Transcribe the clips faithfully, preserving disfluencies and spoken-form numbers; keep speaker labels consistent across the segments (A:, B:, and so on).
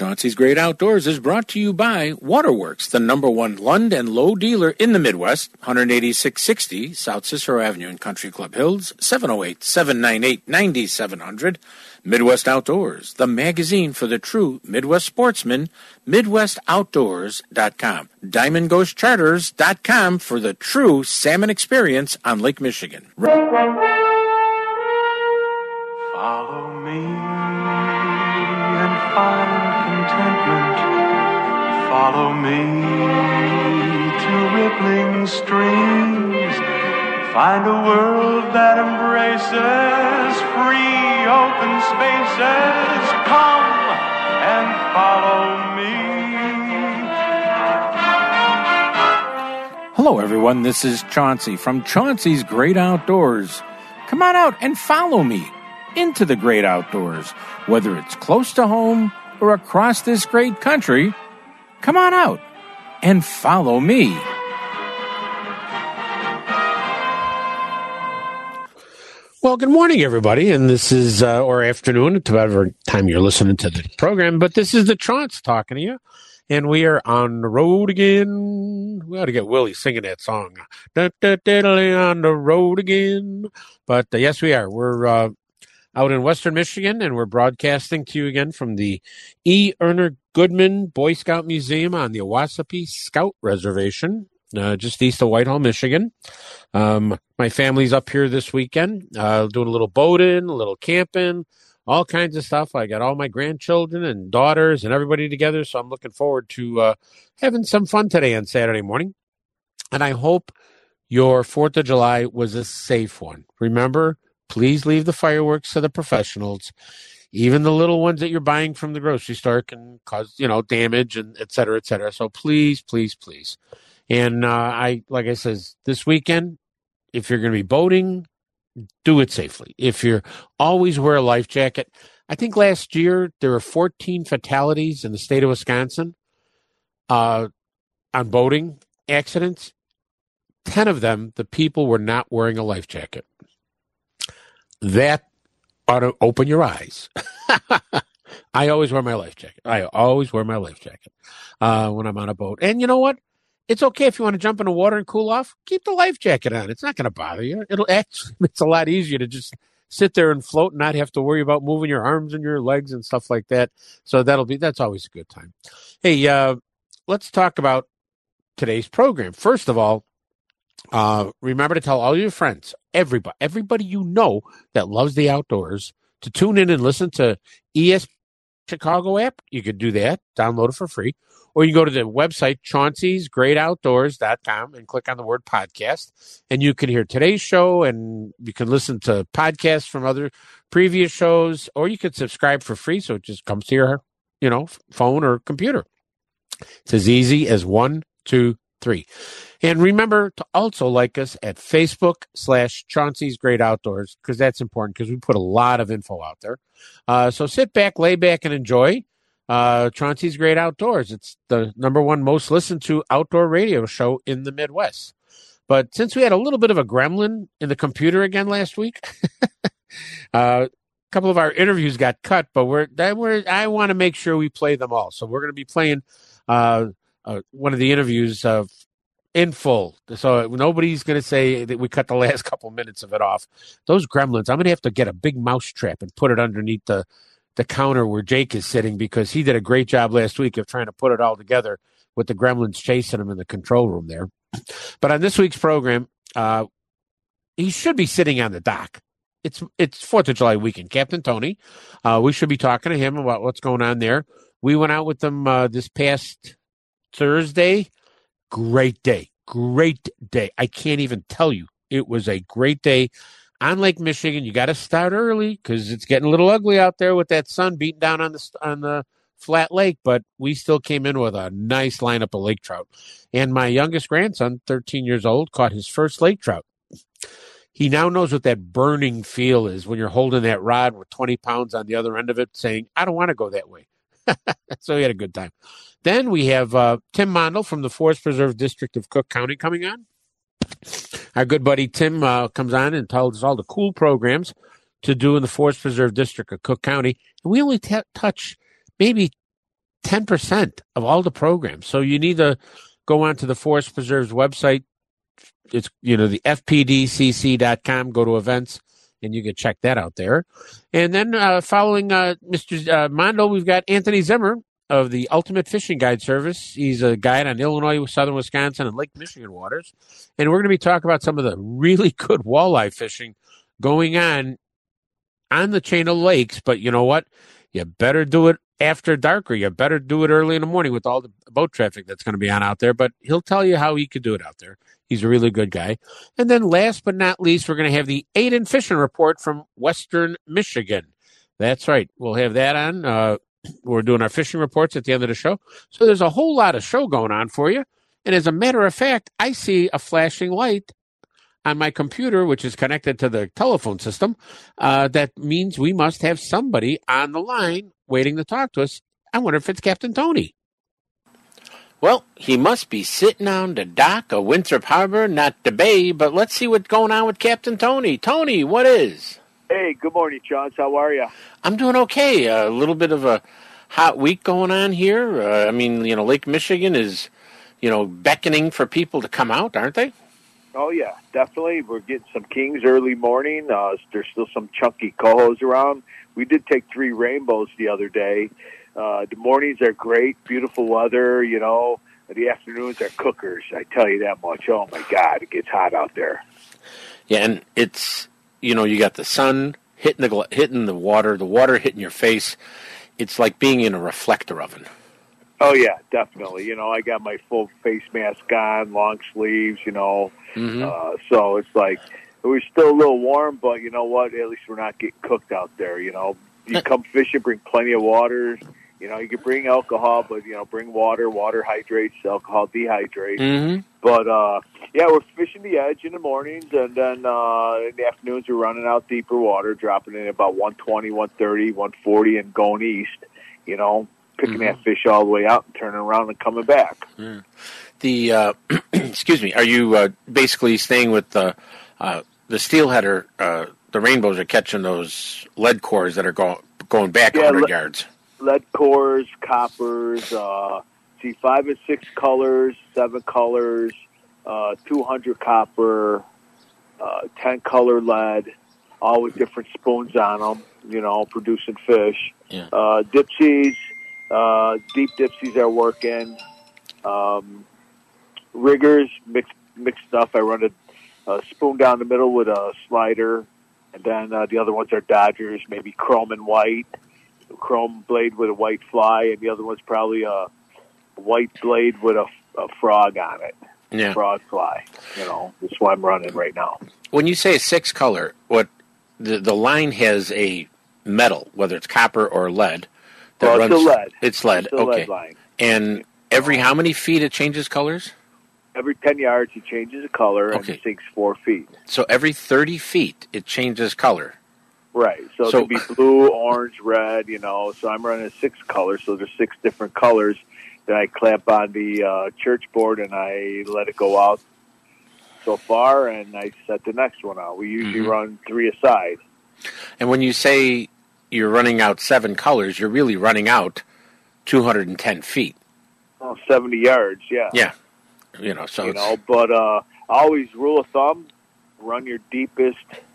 A: Chauncey's Great Outdoors is brought to you by Waterworks, the number one Lund and Lowe dealer in the Midwest, one eighty-six sixty South Cicero Avenue in Country Club Hills, seven oh eight, seven nine eight, nine seven zero zero. Midwest Outdoors, the magazine for the true Midwest sportsman, midwest outdoors dot com. diamond ghost charters dot com for the true salmon experience on Lake Michigan.
B: Follow me and find contentment. Follow me to rippling streams. Find a world that embraces free open spaces. Come and follow me.
A: Hello everyone, this is Chauncey from Chauncey's Great Outdoors. Come on out and follow me into the great outdoors, whether it's close to home or across this great country. Come on out and follow me.
C: Well, good morning, everybody, and this is, uh, or afternoon, to whatever time you're listening to the program, but this is the Chauncey talking to you, and we are on the road again. We ought to get Willie singing that song, da, da, da, da, on the road again, but uh, yes, we are. We're uh, out in Western Michigan, and we're broadcasting to you again from the E. Erner Goodman Boy Scout Museum on the Owassapee Scout Reservation, uh, just east of Whitehall, Michigan. Um, my family's up here this weekend, uh, doing a little boating, a little camping, all kinds of stuff. I got all my grandchildren and daughters and everybody together, so I'm looking forward to uh, having some fun today on Saturday morning. And I hope your fourth of July was a safe one. Remember, please leave the fireworks to the professionals. Even the little ones that you're buying from the grocery store can cause, you know, damage and et cetera, et cetera. So please, please, please. And uh, I, like I says, this weekend, if you're going to be boating, do it safely. If you're always wear a life jacket. I think last year there were fourteen fatalities in the state of Wisconsin uh, on boating accidents. ten of them, the people were not wearing a life jacket. That ought to open your eyes. I always wear my life jacket. I always wear my life jacket uh, when I'm on a boat. And you know what? It's okay if you want to jump in the water and cool off. Keep the life jacket on. It's not going to bother you. It'll actually, it's a lot easier to just sit there and float and not have to worry about moving your arms and your legs and stuff like that. So that'll be, that's always a good time. Hey, uh, let's talk about today's program. First of all, uh, remember to tell all your friends, everybody, everybody you know that loves the outdoors, to tune in and listen to E S P N Chicago app. You could do that. Download it for free. Or you go to the website, Chauncey's Great Outdoors dot com, and click on the word podcast. And you can hear today's show, and you can listen to podcasts from other previous shows, or you can subscribe for free, so it just comes to your, you know, phone or computer. It's as easy as one, two, three. And remember to also like us at Facebook slash Chauncey's Great Outdoors, because that's important, because we put a lot of info out there. Uh, so sit back, lay back, and enjoy uh, Chauncey's Great Outdoors. It's the number one most listened to outdoor radio show in the Midwest. But since we had a little bit of a gremlin in the computer again last week, uh, a couple of our interviews got cut, but we're, that we're I want to make sure we play them all. So we're going to be playing uh, uh, one of the interviews of in full. So nobody's going to say that we cut the last couple minutes of it off. Those gremlins, I'm going to have to get a big mouse trap and put it underneath the, the counter where Jake is sitting, because he did a great job last week of trying to put it all together with the gremlins chasing him in the control room there. But on this week's program, uh, he should be sitting on the dock. It's it's fourth of July weekend. Captain Tony, uh, we should be talking to him about what's going on there. We went out with them uh, this past Thursday. Great day. Great day. I can't even tell you. It was a great day on Lake Michigan. You got to start early because it's getting a little ugly out there with that sun beating down on the on the flat lake, but we still came in with a nice lineup of lake trout. And my youngest grandson, thirteen years old, caught his first lake trout. He now knows what that burning feel is when you're holding that rod with twenty pounds on the other end of it saying, I don't want to go that way. So he had a good time. Then we have uh, Tim Mondel from the Forest Preserve District of Cook County coming on. Our good buddy Tim uh, comes on and tells us all the cool programs to do in the Forest Preserve District of Cook County. And we only t- touch maybe ten percent of all the programs. So you need to go onto the Forest Preserve's website. It's, you know, the F P D C C dot com, go to events, and you can check that out there. And then uh, following uh, Mister Uh, Mondo, we've got Anthony Zimmer of the Ultimate Fishing Guide Service. He's a guide on Illinois, southern Wisconsin, and Lake Michigan waters. And we're going to be talking about some of the really good walleye fishing going on on the chain of lakes. But you know what? You better do it after dark, or you better do it early in the morning with all the boat traffic that's going to be on out there. But he'll tell you how he could do it out there. He's a really good guy. And then last but not least, we're going to have the Aiden Fishing Report from Western Michigan. That's right. We'll have that on. Uh, we're doing our fishing reports at the end of the show. So there's a whole lot of show going on for you. And as a matter of fact, I see a flashing light on my computer, which is connected to the telephone system. Uh, that means we must have somebody on the line waiting to talk to us. I wonder if it's Captain Tony.
A: Well, he must be sitting on the dock of Winthrop Harbor, not the bay, but let's see what's going on with Captain Tony. Tony, what is?
D: Hey, good morning, John. How are you?
A: I'm doing okay. A little bit of a hot week going on here. Uh, I mean, you know, Lake Michigan is, you know, beckoning for people to come out, aren't they?
D: Oh, yeah, definitely. We're getting some kings early morning. Uh, there's still some chunky cohos around. We did take three rainbows the other day. Uh, the mornings are great, beautiful weather, you know. The afternoons are cookers, I tell you that much. Oh, my God, it gets hot out there.
A: Yeah, and it's, you know, you got the sun hitting the gl- hitting the water, the water hitting your face. It's like being in a reflector oven.
D: Oh, yeah, definitely. You know, I got my full face mask on, long sleeves, you know.
A: Mm-hmm.
D: Uh, so it's like, it was still a little warm, but you know what? At least we're not getting cooked out there, you know. You come fishing, bring plenty of water. You know, you can bring alcohol, but, you know, bring water. Water hydrates, alcohol dehydrates.
A: Mm-hmm.
D: But, uh, yeah, we're fishing the edge in the mornings, and then uh, in the afternoons we're running out deeper water, dropping in about one twenty, one thirty, one forty, and going east, you know, picking mm-hmm. that fish all the way out and turning around and coming back.
A: Mm. The, uh, excuse me, are you uh, basically staying with the, uh, the steelheader, uh, the rainbows are catching those lead cores that are go- going back
D: yeah,
A: one hundred
D: le-
A: yards?
D: Lead cores, coppers, uh, see five and six colors, seven colors, uh, two hundred copper, uh, ten color lead, all with different spoons on them, you know, producing fish.
A: Yeah.
D: Uh, dipsies, uh, deep dipsies are working. Um, riggers, mixed, mixed stuff. I run a, a spoon down the middle with a slider, and then uh, the other ones are Dodgers, maybe chrome and white. Chrome blade with a white fly, and the other one's probably a white blade with a, a frog on it.
A: Yeah.
D: Frog fly. You know, that's what I'm running right now.
A: When you say six color, what the the line has a metal, whether it's copper or lead. That
D: Well,
A: runs,
D: it's a lead.
A: It's lead.
D: It's a
A: okay.
D: lead line.
A: And every how many feet it changes colors?
D: Every ten yards, it changes the color, and
A: Okay.
D: it sinks four feet.
A: So every thirty feet, it changes color.
D: Right. So,
A: So-
D: it could be blue, orange, red, you know. So I'm running six colors. So there's six different colors that I clamp on the uh, church board, and I let it go out so far, and I set the next one out. We usually
A: Mhm.
D: run three aside.
A: And when you say you're running out seven colors, you're really running out two hundred ten feet.
D: Oh, seventy yards, yeah.
A: Yeah. You know, so
D: you
A: it's,
D: know, but uh, always rule of thumb, run your deepest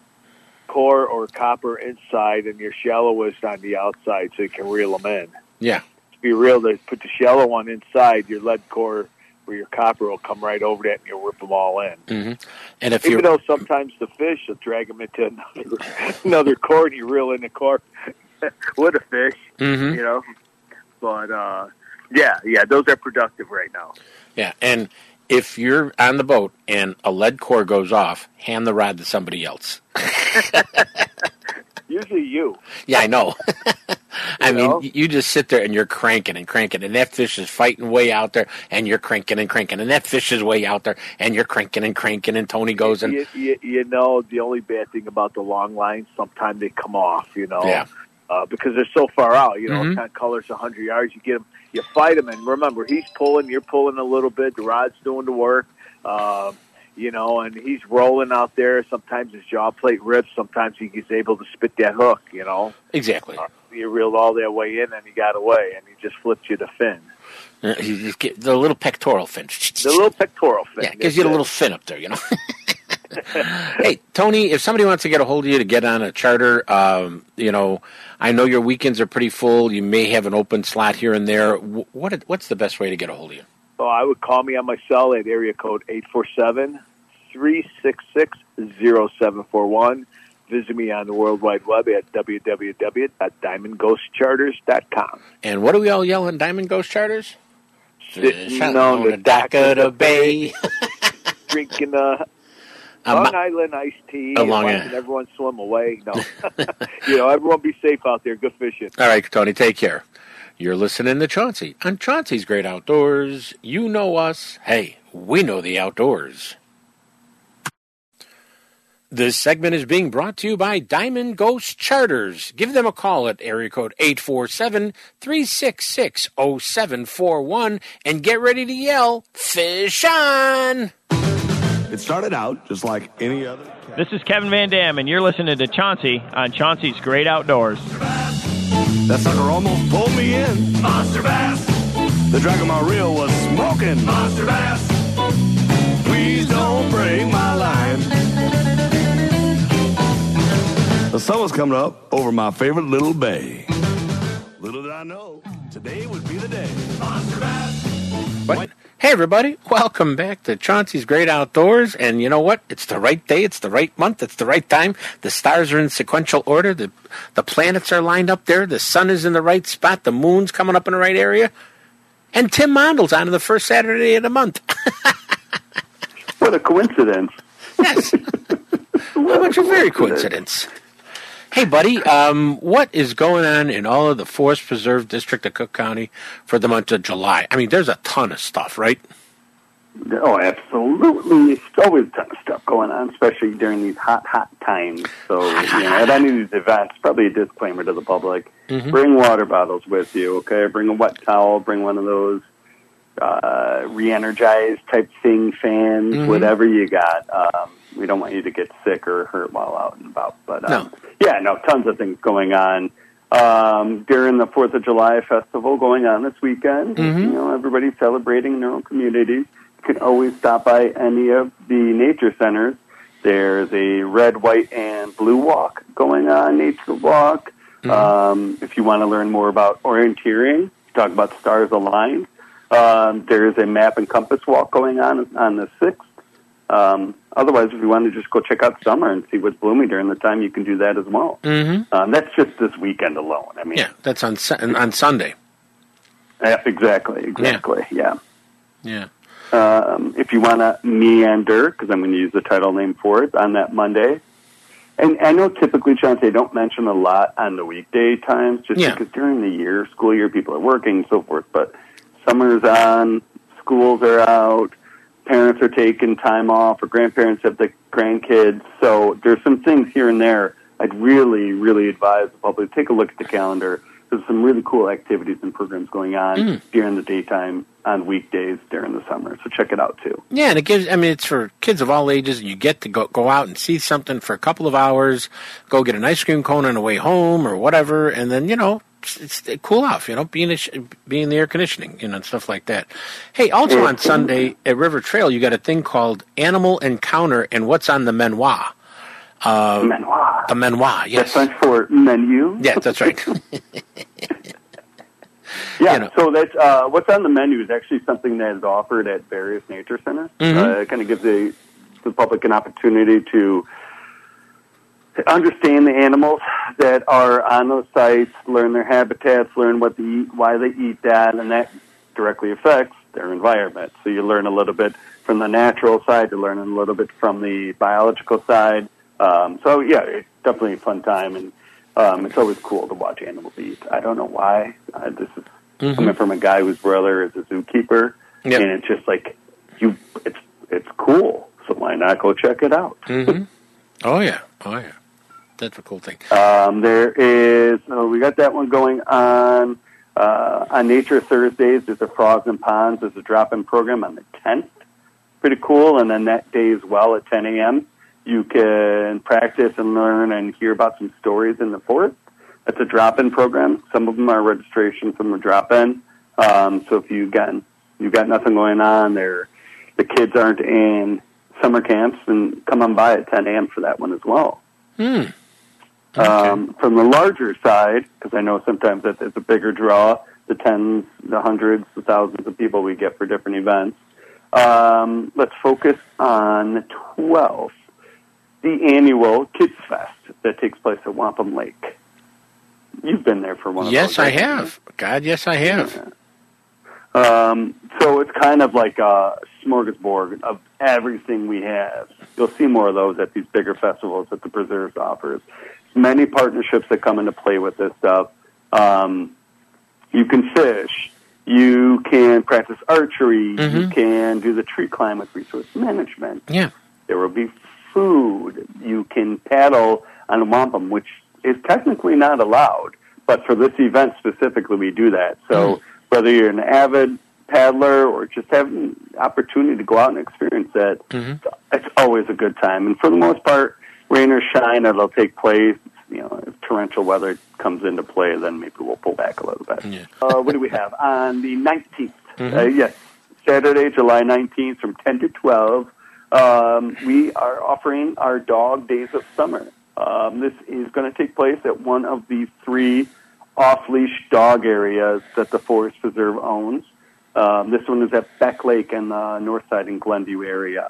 D: core or copper inside and your shallowest on the outside so you can reel them in.
A: yeah.
D: To be real, to put the shallow one inside, your lead core or your copper will come right over that and you'll rip them all in.
A: hmm And if
D: Even
A: you're
D: though sometimes the fish will drag them into another, another core and you reel in the core with a fish,
A: Mhm.
D: you know. But, uh, yeah, yeah, those are productive right now.
A: yeah, and if you're on the boat and a lead core goes off, hand the rod to somebody else.
D: Usually you.
A: Yeah, I know. I
D: You
A: mean,
D: know?
A: you just sit there and you're cranking and cranking, and that fish is fighting way out there, and you're cranking and cranking, and that fish is way out there, and you're cranking and cranking, and Tony goes and
D: You, you, you know, the only bad thing about the long lines, sometimes they come off, you know,
A: Yeah.
D: uh, because they're so far out. You know,
A: Mhm.
D: ten colors, one hundred yards, you get them, you fight them, and remember, he's pulling, you're pulling a little bit, the rod's doing the work, uh, you know, and he's rolling out there. Sometimes his jaw plate rips, sometimes he's able to spit that hook, you know.
A: exactly.
D: you reeled all that way in and he got away, and he just flipped you the fin.
A: Uh, you just get the little pectoral fin.
D: The little pectoral fin.
A: Yeah, gives you the little fin up there, you know. Hey, Tony, if somebody wants to get a hold of you to get on a charter, um, you know, I know your weekends are pretty full. You may have an open slot here and there. What What's the best way to get a hold of you?
D: Oh, I would call me on my cell at area code eight four seven, three six six, zero seven four one. Visit me on the World Wide Web at w w w dot diamond ghost charters dot com.
A: And what do we all yell in Diamond Ghost Charters?
D: Sitting on the dock of the bay, drinking a Long Island iced tea, and watching everyone swim away. No, you know, everyone be safe out there. Good fishing.
A: All right, Tony, take care. You're listening to Chauncey on Chauncey's Great Outdoors. You know us. Hey, we know the outdoors. This segment is being brought to you by Diamond Ghost Charters. Give them a call at area code eight four seven, three six six, zero seven four one and get ready to yell, fish on!
E: It started out just like any other.
F: This is Kevin Van Dam, and you're listening to Chauncey on Chauncey's Great Outdoors.
E: That sucker almost pulled me in. Monster Bass. The drag of my reel was smoking. Monster Bass. Please don't break my line. The sun was coming up over my favorite little bay. Little did I know, today would be the day. Monster Bass.
A: What? Hey, everybody. Welcome back to Chauncey's Great Outdoors. And you know what? It's the right day. It's the right month. It's the right time. The stars are in sequential order. The the planets are lined up there. The sun is in the right spot. The moon's coming up in the right area. And Tim Mondel's on the first Saturday of the month.
G: What a coincidence.
A: Yes. How much a very coincidence. Hey, buddy, um, what is going on in all of the Forest Preserve District of Cook County for the month of July? I mean, there's a ton of stuff, right?
G: Oh, absolutely. There's always a ton of stuff going on, especially during these hot, hot times. So, you know, at any of these events, probably a disclaimer to the public, mm-hmm. Bring water bottles with you, okay? Bring a wet towel, bring one of those uh, re-energized type thing, fans, mm-hmm. whatever you got. Um, we don't want you to get sick or hurt while out and about. But, um, no. yeah, no, tons of things going on. Um, during the fourth of July festival going on this weekend, mm-hmm. you know, everybody's celebrating in their own communities. You can always stop by any of the nature centers. There's a red, white, and blue walk going on, Nature Walk. Mm-hmm. Um, if you want to learn more about orienteering, talk about Stars Aligned. Um, there's a map and compass walk going on on the sixth. Um, otherwise, if you want to just go check out summer and see what's blooming during the time, you can do that as well. Mm-hmm. Um, that's just this weekend alone. I mean,
A: yeah, that's on on Sunday.
G: Yeah, exactly, exactly. Yeah,
A: yeah.
G: yeah. Um, if you want to meander, because I'm going to use the title name for it on that Monday. And I know typically, Chauncey, I don't mention a lot on the weekday times, just yeah. because during the year, school year, people are working and so forth. But summer's on, schools are out. Parents are taking time off, or grandparents have the grandkids. So there's some things here and there I'd really, really advise the public to take a look at the calendar. There's some really cool activities and programs going on mm. during the daytime on weekdays during the summer. So check it out, too.
A: Yeah, and it gives, I mean, it's for kids of all ages. You get to go, go out and see something for a couple of hours, go get an ice cream cone on the way home or whatever, and then, you know, it's, it's cool off, you know, be in, the, be in the air conditioning, you know, and stuff like that. Hey, also on Sunday at River Trail, you got a thing called Animal Encounter and What's on the Menoir. Uh,
G: Menoir.
A: A Menoir, yes.
G: That's French for menu.
A: Yeah, that's right.
G: yeah,
A: you know.
G: So that's, uh, what's on the menu is actually something that is offered at various nature centers. Mm-hmm. Uh, it kind of gives the, the public an opportunity to understand the animals that are on those sites, learn their habitats, learn what they eat, why they eat that, and that directly affects their environment. So you learn a little bit from the natural side, you learn a little bit from the biological side. Um, so, yeah, it's definitely a fun time, and um, it's always cool to watch animals eat. I don't know why. Uh, this is mm-hmm. coming from a guy whose brother is a zookeeper, yep. and it's just like, you. it's it's cool, so why not go check it out?
A: Mm-hmm. Oh, yeah. Oh, yeah. That's a cool thing.
G: Um, there is, oh, we got that one going on. Uh, on Nature Thursdays, there's a Frogs and Ponds. There's a drop-in program on the tenth. Pretty cool. And then that day as well at ten a.m., you can practice and learn and hear about some stories in the forest. It's a drop-in program. Some of them are registration from a drop-in. Um, so if you got you've got nothing going on, there, the kids aren't in summer camps, then come on by at ten a.m. for that one as well.
C: Hmm. Okay.
G: Um, from the larger side, because I know sometimes that it's a bigger draw, the tens, the hundreds, the thousands of people we get for different events. Um, let's focus on twelfth, the annual Kids Fest that takes place at Wampum Lake. You've been there for one of
C: yes,
G: those.
C: Yes, I have. God, yes, I have.
G: Yeah. Um, so it's kind of like a smorgasbord of everything we have. You'll see more of those at these bigger festivals that the Preserves offers. Many partnerships that come into play with this stuff. Um, you can fish. You can practice archery.
C: Mm-hmm.
G: You can do the tree climb with resource management.
C: Yeah.
G: There will be food. You can paddle on a wampum, which is technically not allowed. But for this event specifically, we do that. So mm. whether you're an avid paddler or just having the opportunity to go out and experience that, mm-hmm. it's always a good time. And for the most part, rain or shine, it'll take place. You know, if torrential weather comes into play, then maybe we'll pull back a little bit.
C: Yeah.
G: Uh, what do we have? On the nineteenth,
C: mm-hmm.
G: uh, yes, Saturday, July nineteenth from ten to twelve, um, we are offering our Dog Days of Summer. Um, this is going to take place at one of the three off-leash dog areas that the Forest Preserve owns. Um, this one is at Beck Lake in the north side in Glenview area.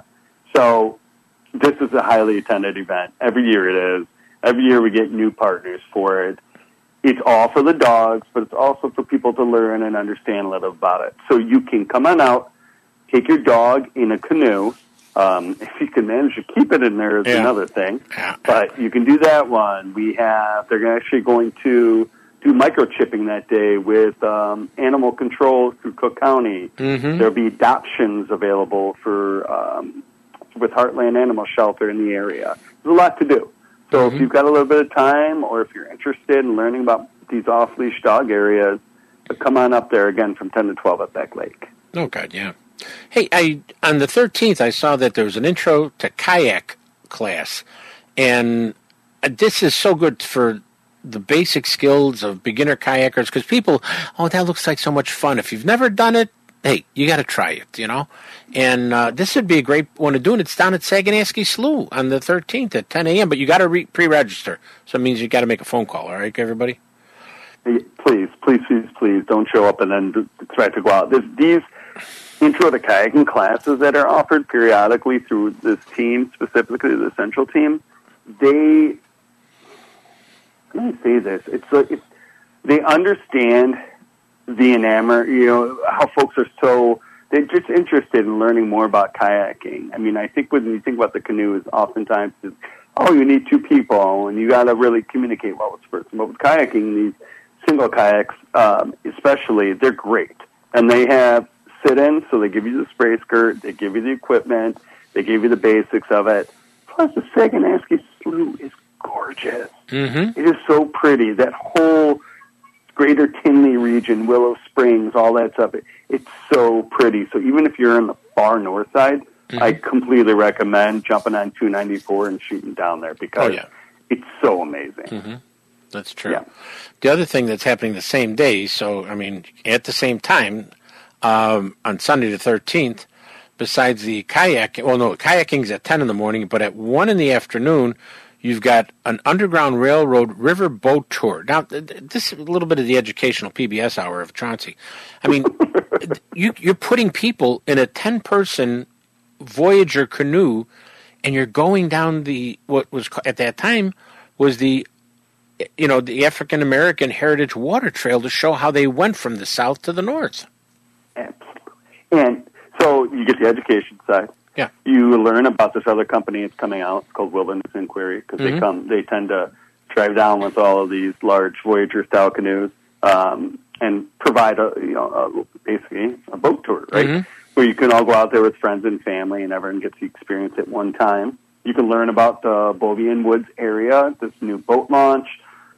G: So this is a highly attended event. Every year it is. Every year we get new partners for it. It's all for the dogs, but it's also for people to learn and understand a little about it. So you can come on out, take your dog in a canoe. Um, if you can manage to keep it in there is
C: yeah.
G: another thing.
C: Yeah.
G: But you can do that one. We have, they're actually going to do microchipping that day with um, animal control through Cook County.
C: Mm-hmm.
G: There'll be adoptions available for um, with Heartland Animal Shelter in the area. There's a lot to do. So mm-hmm. if you've got a little bit of time or if you're interested in learning about these off-leash dog areas, come on up there again from ten to twelve at Beck Lake.
C: Oh, God, yeah. Hey, I on the thirteenth, I saw that there was an intro to kayak class. And this is so good for the basic skills of beginner kayakers because people, oh, that looks like so much fun. If you've never done it, hey, you got to try it, you know. And uh, this would be a great one to do, and it's down at Saganashkee Slough on the thirteenth at ten a.m., but you got to re- pre-register. So it means you got to make a phone call, all right, everybody?
G: Please, please, please, please don't show up and then expect to go out. There's these intro to kayaking classes that are offered periodically through this team, specifically the Central team. They, let me say this, it's like it's, they understand the enamor, you know, how folks are so, they're just interested in learning more about kayaking. I mean, I think when you think about the canoe, is oftentimes, is, oh, you need two people, and you got to really communicate well with the person. But with kayaking, these single kayaks, um, especially, they're great. And they have sit-ins, so they give you the spray skirt, they give you the equipment, they give you the basics of it. Plus, the Saganashkee Slough is gorgeous.
C: Mm-hmm.
G: It is so pretty. That whole Greater Tinley region, Willow Springs, all that stuff, it, it's so pretty. So even if you're in the far north side, mm-hmm. I completely recommend jumping on two ninety-four and shooting down there because
C: oh, yeah.
G: it's so amazing.
C: Mm-hmm. That's true.
G: Yeah.
C: The other thing that's happening the same day, so, I mean, at the same time, um, on Sunday the thirteenth, besides the kayak, well, no, kayaking's at ten in the morning, but at one in the afternoon, you've got an Underground Railroad river boat tour. Now, this is a little bit of the educational P B S hour of Chauncey. I mean, you, you're putting people in a ten-person Voyager canoe, and you're going down the, what was at that time was the, you know, the African-American Heritage Water Trail to show how they went from the south to the north.
G: Absolutely. And so you get the education side.
C: Yeah.
G: You learn about this other company that's coming out called Wilderness Inquiry because
C: mm-hmm.
G: they come, they tend to drive down with all of these large Voyager-style canoes um, and provide a, you know, a, basically a boat tour, right?
C: Mm-hmm.
G: Where you can all go out there with friends and family and everyone gets the experience at one time. You can learn about the Bovian Woods area, this new boat launch.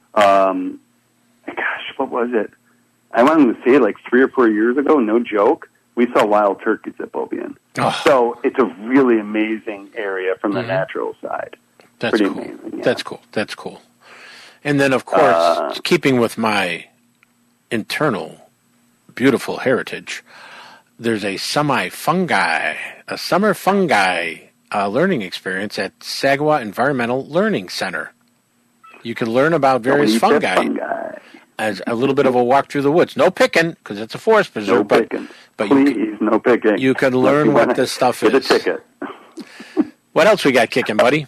G: Um, gosh, what was it? I wanted to say like three or four years ago, no joke, we saw wild turkeys at Bovian.
C: Oh.
G: So it's a really amazing area from the
C: mm-hmm.
G: natural side.
C: That's
G: Pretty
C: cool.
G: amazing. Yeah.
C: That's cool. That's cool.
A: And then, of course,
G: Uh,
A: keeping with my internal beautiful heritage, there's a semi-fungi, a summer fungi uh, learning experience at Sagwa Environmental Learning Center. You can learn about various
G: Eat that
A: fungi,
G: fungi.
A: as a little bit of a walk through the woods. No picking, because it's a forest preserve.
G: No
A: but,
G: picking.
A: But
G: Please,
A: you can,
G: no picking.
A: you can
G: Unless
A: learn
G: you
A: what
G: wanna
A: this stuff
G: get
A: is.
G: a ticket.
A: What else we got kicking, buddy?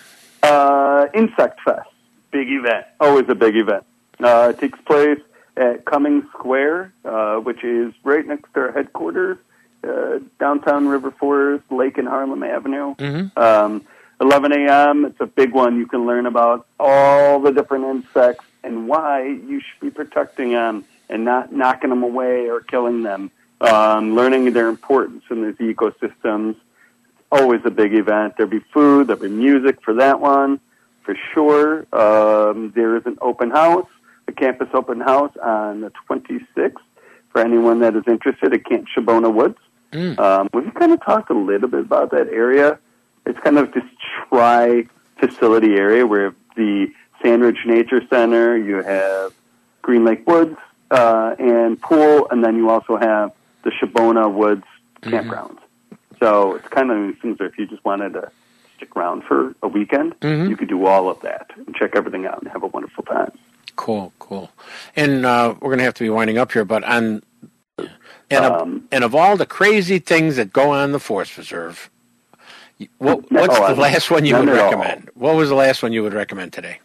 G: Uh, Insect Fest, big event. Always a big event. Uh, it takes place at Cummings Square, uh, which is right next to our headquarters, uh, downtown River Forest, Lake and Harlem Avenue.
A: Mm-hmm.
G: Um, eleven a.m. It's a big one. You can learn about all the different insects and why you should be protecting them and not knocking them away or killing them. Um, learning their importance in these ecosystems. Always a big event. There'll be food, there'll be music for that one, for sure. Um, there is an open house, a campus open house on the twenty-sixth for anyone that is interested at Camp Shabona Woods.
A: Mm.
G: Um, we've kind of talked a little bit about that area. It's kind of this tri-facility area where the Sandridge Nature Center, you have Green Lake Woods uh, and pool, and then you also have the Shabona Woods campgrounds. Mm-hmm. So it's kind of things where if you just wanted to stick around for a weekend,
A: mm-hmm.
G: you could do all of that and check everything out and have a wonderful time.
A: Cool, cool. And uh, we're going to have to be winding up here, but on and,
G: Um,
A: of, and of all the crazy things that go on in the Forest Preserve, what, what's
G: Oh,
A: the last one you
G: none
A: would
G: at all.
A: recommend? What was the last one you would recommend today?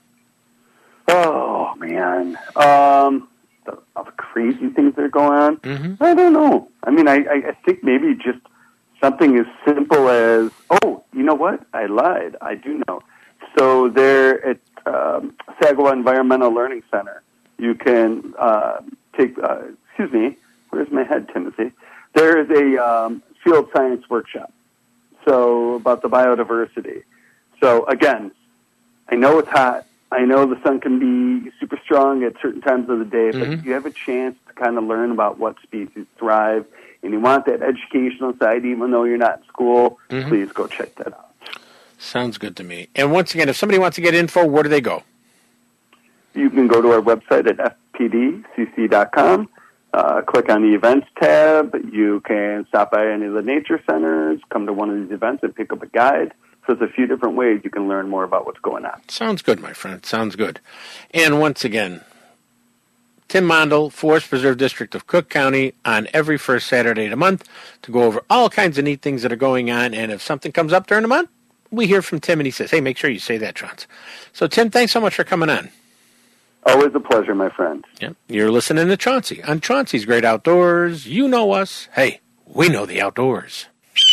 G: Oh, man. Um, the, all the crazy things that are going on?
A: Mm-hmm.
G: I don't know. I mean, I, I, I think maybe just something as simple as, oh, you know what? I lied. I do know. So there at um, Sagwa Environmental Learning Center, you can uh, take, uh, excuse me, where's my head, Timothy? There is a um, field science workshop, so about the biodiversity. So again, I know it's hot. I know the sun can be super strong at certain times of the day, but
A: Mm-hmm.
G: if you have a chance to kind of learn about what species thrive, and you want that educational side, even though you're not in school,
A: Mm-hmm.
G: please go check that out.
A: Sounds good to me. And once again, if somebody wants to get info, where do they go?
G: You can go to our website at f p d c c dot com, uh, click on the events tab. You can stop by any of the nature centers, come to one of these events and pick up a guide. So there's a few different ways you can learn more about what's going on.
A: Sounds good, my friend. Sounds good. And once again, Tim Mondel, Forest Preserve District of Cook County, on every first Saturday of the month to go over all kinds of neat things that are going on. And if something comes up during the month, we hear from Tim and he says, hey, make sure you say that, Trance. So, Tim, thanks so much for coming on.
G: Always a pleasure, my friend.
A: Yep. You're listening to Chauncey on Chauncey's Great Outdoors. You know us. Hey, we know the outdoors.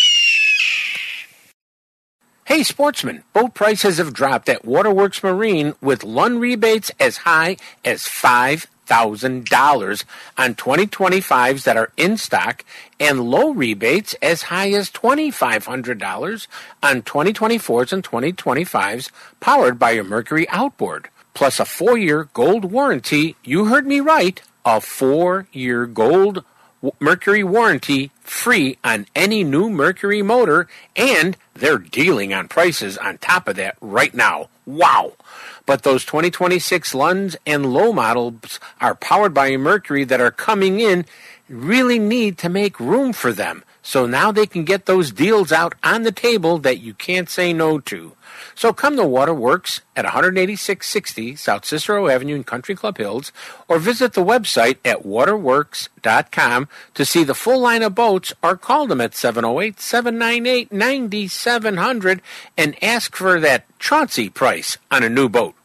A: Hey, sportsmen, boat prices have dropped at Waterworks Marine with Lund rebates as high as five thousand dollars on twenty twenty-fives that are in stock and low rebates as high as twenty-five hundred dollars on twenty twenty-fours and twenty twenty-fives powered by your Mercury outboard. Plus a four-year gold warranty. You heard me right. A four-year gold Mercury warranty free on any new Mercury motor, and they're dealing on prices on top of that right now. Wow. But those twenty twenty-six Lunds and low models are powered by a Mercury that are coming in really need to make room for them. So now they can get those deals out on the table that you can't say no to. So come to Waterworks at one eighty-six sixty South Cicero Avenue in Country Club Hills, or visit the website at waterworks dot com to see the full line of boats, or call them at seven oh eight, seven nine eight, nine seven zero zero and ask for that Chauncey price on a new boat.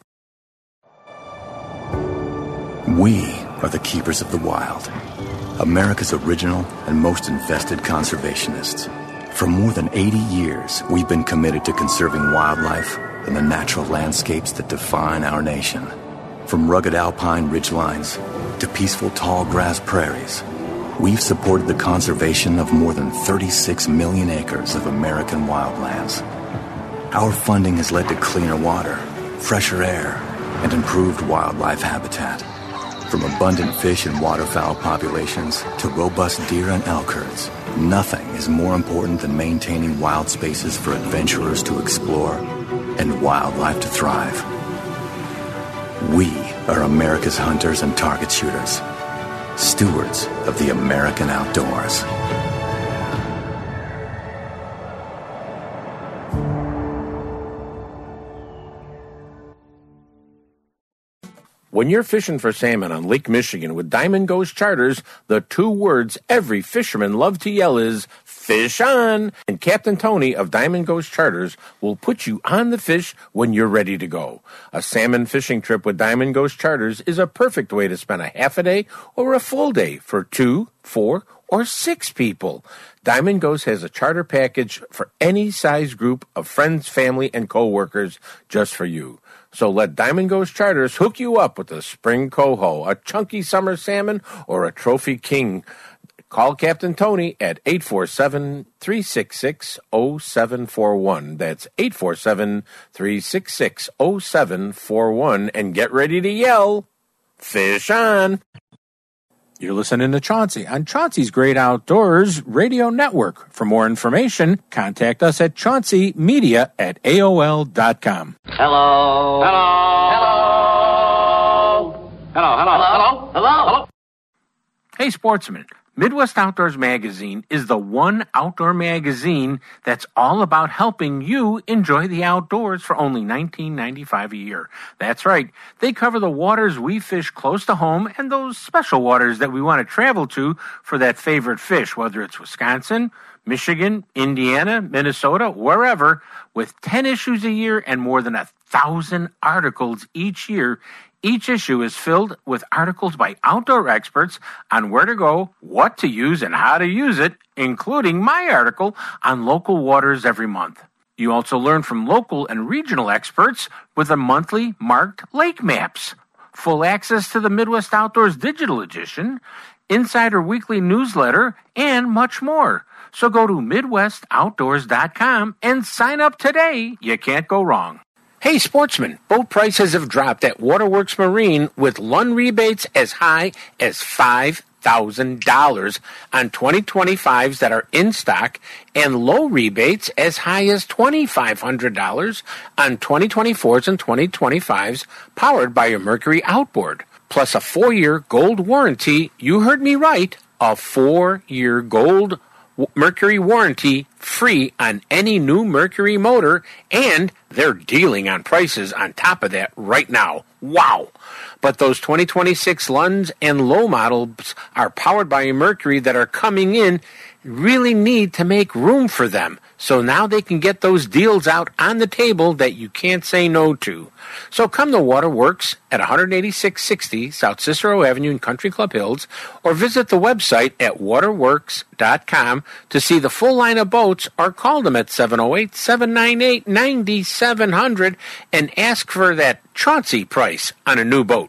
H: We are the keepers of the wild, America's original and most invested conservationists. For more than eighty years, we've been committed to conserving wildlife and the natural landscapes that define our nation. From rugged alpine ridgelines to peaceful tall grass prairies, we've supported the conservation of more than thirty-six million acres of American wildlands. Our funding has led to cleaner water, fresher air, and improved wildlife habitat. From abundant fish and waterfowl populations to robust deer and elk herds, nothing is more important than maintaining wild spaces for adventurers to explore and wildlife to thrive. We are America's hunters and target shooters, stewards of the American outdoors.
A: When you're fishing for salmon on Lake Michigan with Diamond Ghost Charters, the two words every fisherman loves to yell is, fish on! And Captain Tony of Diamond Ghost Charters will put you on the fish when you're ready to go. A salmon fishing trip with Diamond Ghost Charters is a perfect way to spend a half a day or a full day for two, four, or six people. Diamond Ghost has a charter package for any size group of friends, family, and co-workers just for you. So let Diamond Ghost Charters hook you up with a spring coho, a chunky summer salmon, or a trophy king. Call Captain Tony at eight four seven, three six six, zero seven four one. That's eight four seven, three six six, zero seven four one. And get ready to yell, fish on! You're listening to Chauncey on Chauncey's Great Outdoors Radio Network. For more information, contact us at chauncey media at A O L dot com.
I: Hello. Hello. Hello. Hello. Hello. Hello. Hello. Hello.
A: Hey, sportsman. Midwest Outdoors Magazine is the one outdoor magazine that's all about helping you enjoy the outdoors for only nineteen ninety-five dollars a year. That's right. They cover the waters we fish close to home and those special waters that we want to travel to for that favorite fish, whether it's Wisconsin, Michigan, Indiana, Minnesota, wherever. With ten issues a year and more than a thousand articles each year, each issue is filled with articles by outdoor experts on where to go, what to use, and how to use it, including my article on local waters every month. You also learn from local and regional experts with the monthly marked lake maps, full access to the Midwest Outdoors Digital Edition, Insider Weekly newsletter, and much more. So go to midwest outdoors dot com and sign up today. You can't go wrong. Hey, sportsmen, boat prices have dropped at Waterworks Marine with Lund rebates as high as five thousand dollars on twenty twenty-fives that are in stock and low rebates as high as twenty-five hundred dollars on twenty twenty-fours and twenty twenty-fives powered by a Mercury outboard. Plus a four-year gold warranty. You heard me right, a four-year gold Mercury warranty free on any new Mercury motor, and they're dealing on prices on top of that right now. Wow! But those twenty twenty-six Lunds and low models are powered by a Mercury that are coming in really need to make room for them. So now they can get those deals out on the table that you can't say no to. So come to Waterworks at one eighty-six sixty South Cicero Avenue in Country Club Hills, or visit the website at waterworks dot com to see the full line of boats, or call them at seven oh eight, seven nine eight, nine seven zero zero and ask for that Chauncey price on a new boat.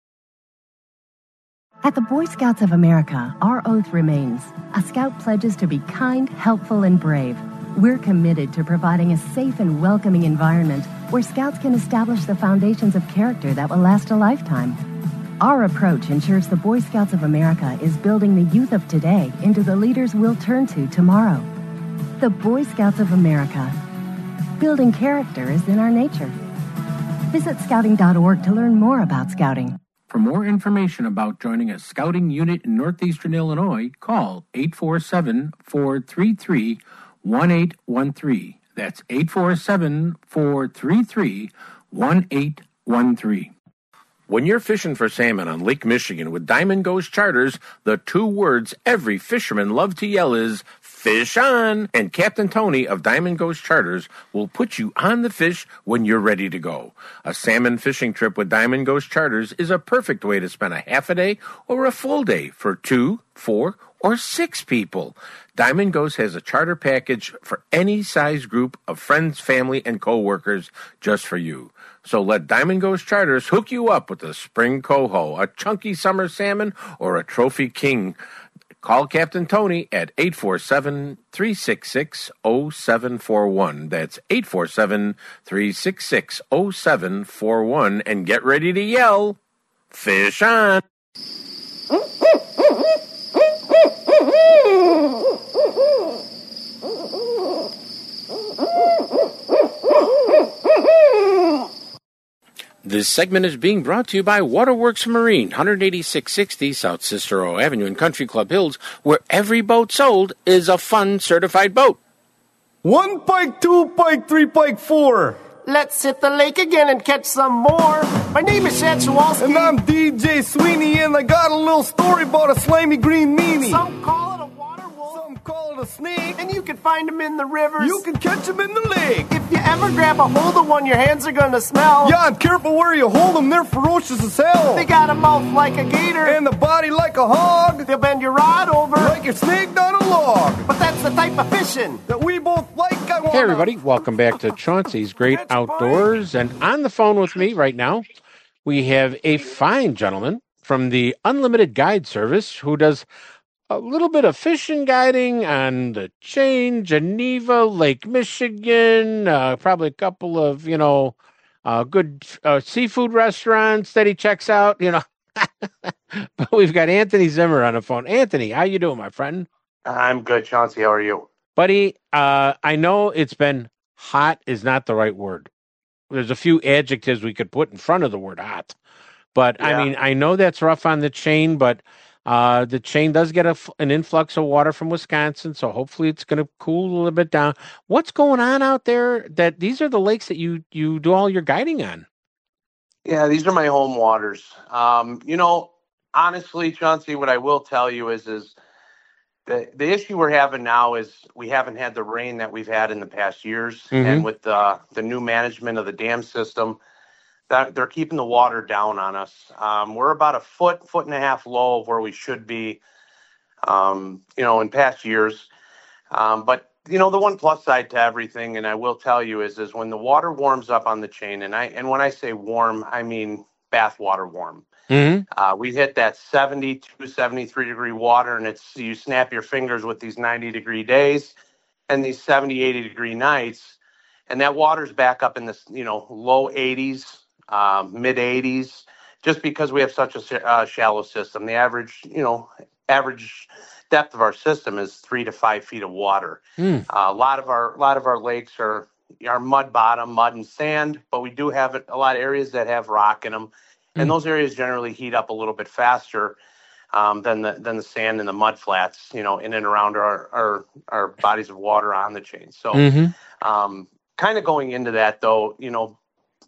J: At the Boy Scouts of America, our oath remains. A Scout pledges to be kind, helpful, and brave. We're committed to providing a safe and welcoming environment where Scouts can establish the foundations of character that will last a lifetime. Our approach ensures the Boy Scouts of America is building the youth of today into the leaders we'll turn to tomorrow. The Boy Scouts of America. Building character is in our nature. Visit scouting dot org to learn more about Scouting.
A: For more information about joining a Scouting unit in Northeastern Illinois, call eight four seven, four three three, one eight one three. That's eight four seven, four three three, one eight one three. When you're fishing for salmon on Lake Michigan with Diamond Ghost Charters, the two words every fisherman loves to yell is, fish on! And Captain Tony of Diamond Ghost Charters will put you on the fish when you're ready to go. A salmon fishing trip with Diamond Ghost Charters is a perfect way to spend a half a day or a full day for two, four, or six people. Diamond Ghost has a charter package for any size group of friends, family, and co-workers just for you. So let Diamond Ghost Charters hook you up with a spring coho, a chunky summer salmon, or a trophy king. Call Captain Tony at eight four seven, three six six, zero seven four one. That's eight four seven, three six six, zero seven four one. And get ready to yell, fish on! This segment is being brought to you by Waterworks Marine, one eighty-six sixty South Cicero Avenue in Country Club Hills, where every boat sold is a fun certified boat.
K: One pike, two pike, three pike, four.
L: Let's hit the lake again and catch some more. My name is Chad Chewalski.
K: And I'm D J Sweeney, and I got a little story about a slimy green meanie.
L: Some call it a water wolf.
K: Some call it a snake.
L: And you can find them in the rivers.
K: You can catch them in the lake.
L: If you ever grab a hold of one, your hands are gonna smell.
K: Yeah, and careful where you hold them. They're ferocious as hell.
L: They got a mouth like a gator.
K: And a body like a hog.
L: They'll bend your rod over.
K: Like you're snaked on a log.
L: But that's the type of fishing
K: that we both like. I wanna...
C: Hey, everybody. Welcome back to Chauncey's Great Outdoors. And on the phone with me right now, we have a fine gentleman from the Unlimited Guide Service who does a little bit of fishing guiding on the chain, Geneva, Lake Michigan, uh, probably a couple of, you know, uh, good uh, seafood restaurants that he checks out, you know. But we've got Anthony Zimmer on the phone. Anthony, how you doing, my friend?
M: I'm good, Chauncey. How are you?
C: Buddy, uh, I know it's been hot is not the right word. There's a few adjectives we could put in front of the word hot. But, yeah. I mean, I know that's rough on the chain, but uh, the chain does get a, an influx of water from Wisconsin, so hopefully it's going to cool a little bit down. What's going on out there? That these are the lakes that you, you do all your guiding on.
M: Yeah, these are my home waters. Um, you know, honestly, Chauncey, what I will tell you is, is the, the issue we're having now is we haven't had the rain that we've had in the past years. Mm-hmm. And with the, the new management of the dam system, that they're keeping the water down on us. Um, we're about a foot, foot and a half low of where we should be, um, you know, in past years. Um, but, you know, the one plus side to everything, and I will tell you, is is when the water warms up on the chain, and I and when I say warm, I mean bath water warm. Mm-hmm. Uh, we hit that seventy-two, seventy-three degree water, and it's you snap your fingers with these ninety degree days and these seventy, eighty degree nights, and that water's back up in this, you know, low eighties, um, mid eighties, just because we have such a uh, shallow system. The average, you know, average depth of our system is three to five feet of water. Mm. Uh, a lot of our, a lot of our lakes are are mud bottom, mud and sand, but we do have a lot of areas that have rock in them. And those areas generally heat up a little bit faster um, than the than the sand and the mud flats, you know, in and around our our, our bodies of water on the chain. So, mm-hmm. um, kind of going into that, though, you know,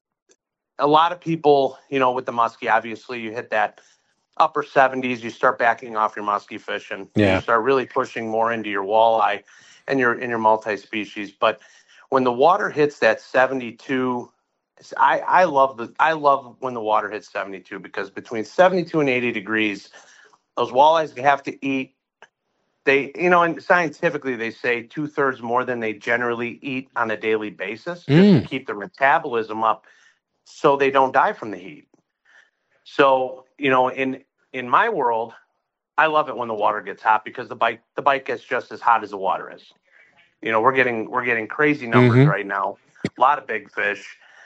M: a lot of people, you know, with the muskie, obviously, you hit that upper seventies, you start backing off your muskie fishing. Yeah. You start really pushing more into your walleye and your in your multi-species. But when the water hits that seventy-two. I, I love the I love when the water hits seventy-two, because between seventy-two and eighty degrees, those walleyes have to eat. They, you know, and scientifically they say two thirds more than they generally eat on a daily basis, just mm. to keep their metabolism up, so they don't die from the heat. So, you know, in in my world, I love it when the water gets hot, because the bite the bite gets just as hot as the water is. You know, we're getting we're getting crazy numbers mm-hmm. right now. A lot of big fish.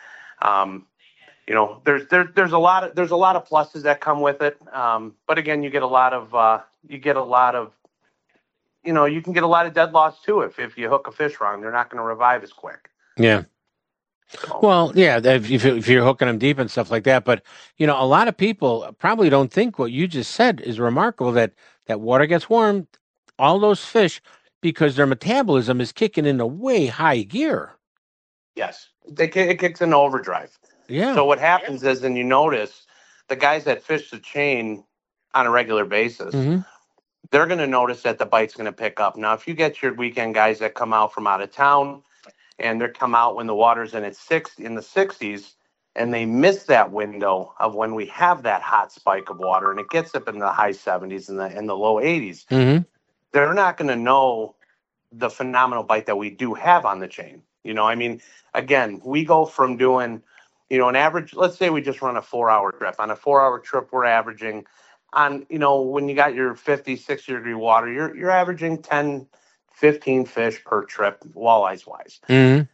M: Um, you know, there's there, there's a lot of there's a lot of pluses that come with it. Um, but again, you get a lot of uh, you get a lot of you know you can get a lot of dead loss too if if you hook a fish wrong. They're not going to revive as quick.
C: Yeah. So. Well, yeah, if, if you're hooking them deep and stuff like that. But you know, a lot of people probably don't think what you just said is remarkable. That that water gets warm, all those fish, because their metabolism is kicking into way high gear.
M: Yes. They, it kicks into overdrive. Yeah. So what happens is, and you notice, the guys that fish the chain on a regular basis, mm-hmm. they're going to notice that the bite's going to pick up. Now, if you get your weekend guys that come out from out of town, and they come out when the water's in its six in the sixties, and they miss that window of when we have that hot spike of water, and it gets up in the high seventies and the in the low eighties, mm-hmm. they're not going to know the phenomenal bite that we do have on the chain. You know, I mean, again, we go from doing, you know, an average, let's say we just run a four hour trip. On a four hour trip, we're averaging on, you know, when you got your fifty, sixty degree water, you're, you're averaging ten, fifteen fish per trip, walleyes wise. Mm-hmm.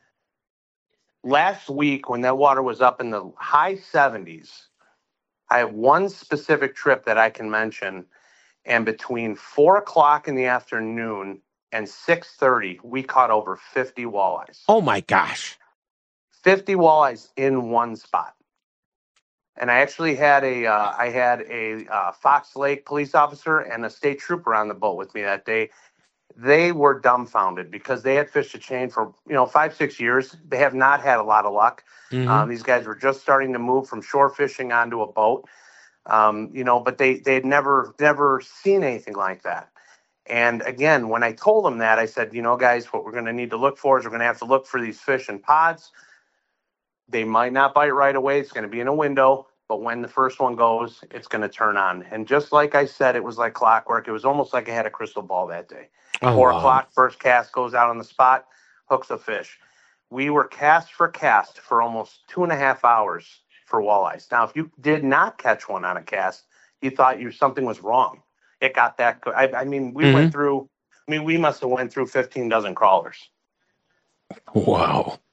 M: Last week, when that water was up in the high seventies, I have one specific trip that I can mention. And between four o'clock in the afternoon and six thirty, we caught over fifty walleyes.
C: Oh, my gosh.
M: fifty walleyes in one spot. And I actually had a uh, I had a uh, Fox Lake police officer and a state trooper on the boat with me that day. They were dumbfounded because they had fished a chain for, you know, five, six years. They have not had a lot of luck.
C: Mm-hmm.
M: Um, these guys were just starting to move from shore fishing onto a boat, um, you know, but they they had never never seen anything like that. And again, when I told them that, I said, you know, guys, what we're going to need to look for is we're going to have to look for these fish in pods. They might not bite right away. It's going to be in a window. But when the first one goes, it's going to turn on. And just like I said, it was like clockwork. It was almost like I had a crystal ball that day.
C: Oh,
M: Four
C: wow.
M: o'clock, first cast goes out on the spot, hooks a fish. We were cast for cast for almost two and a half hours for walleyes. Now, if you did not catch one on a cast, you thought you something was wrong. It got that good. I, I mean, we
C: Mhm.
M: went through, I mean, we must have went through fifteen dozen crawlers.
C: Wow.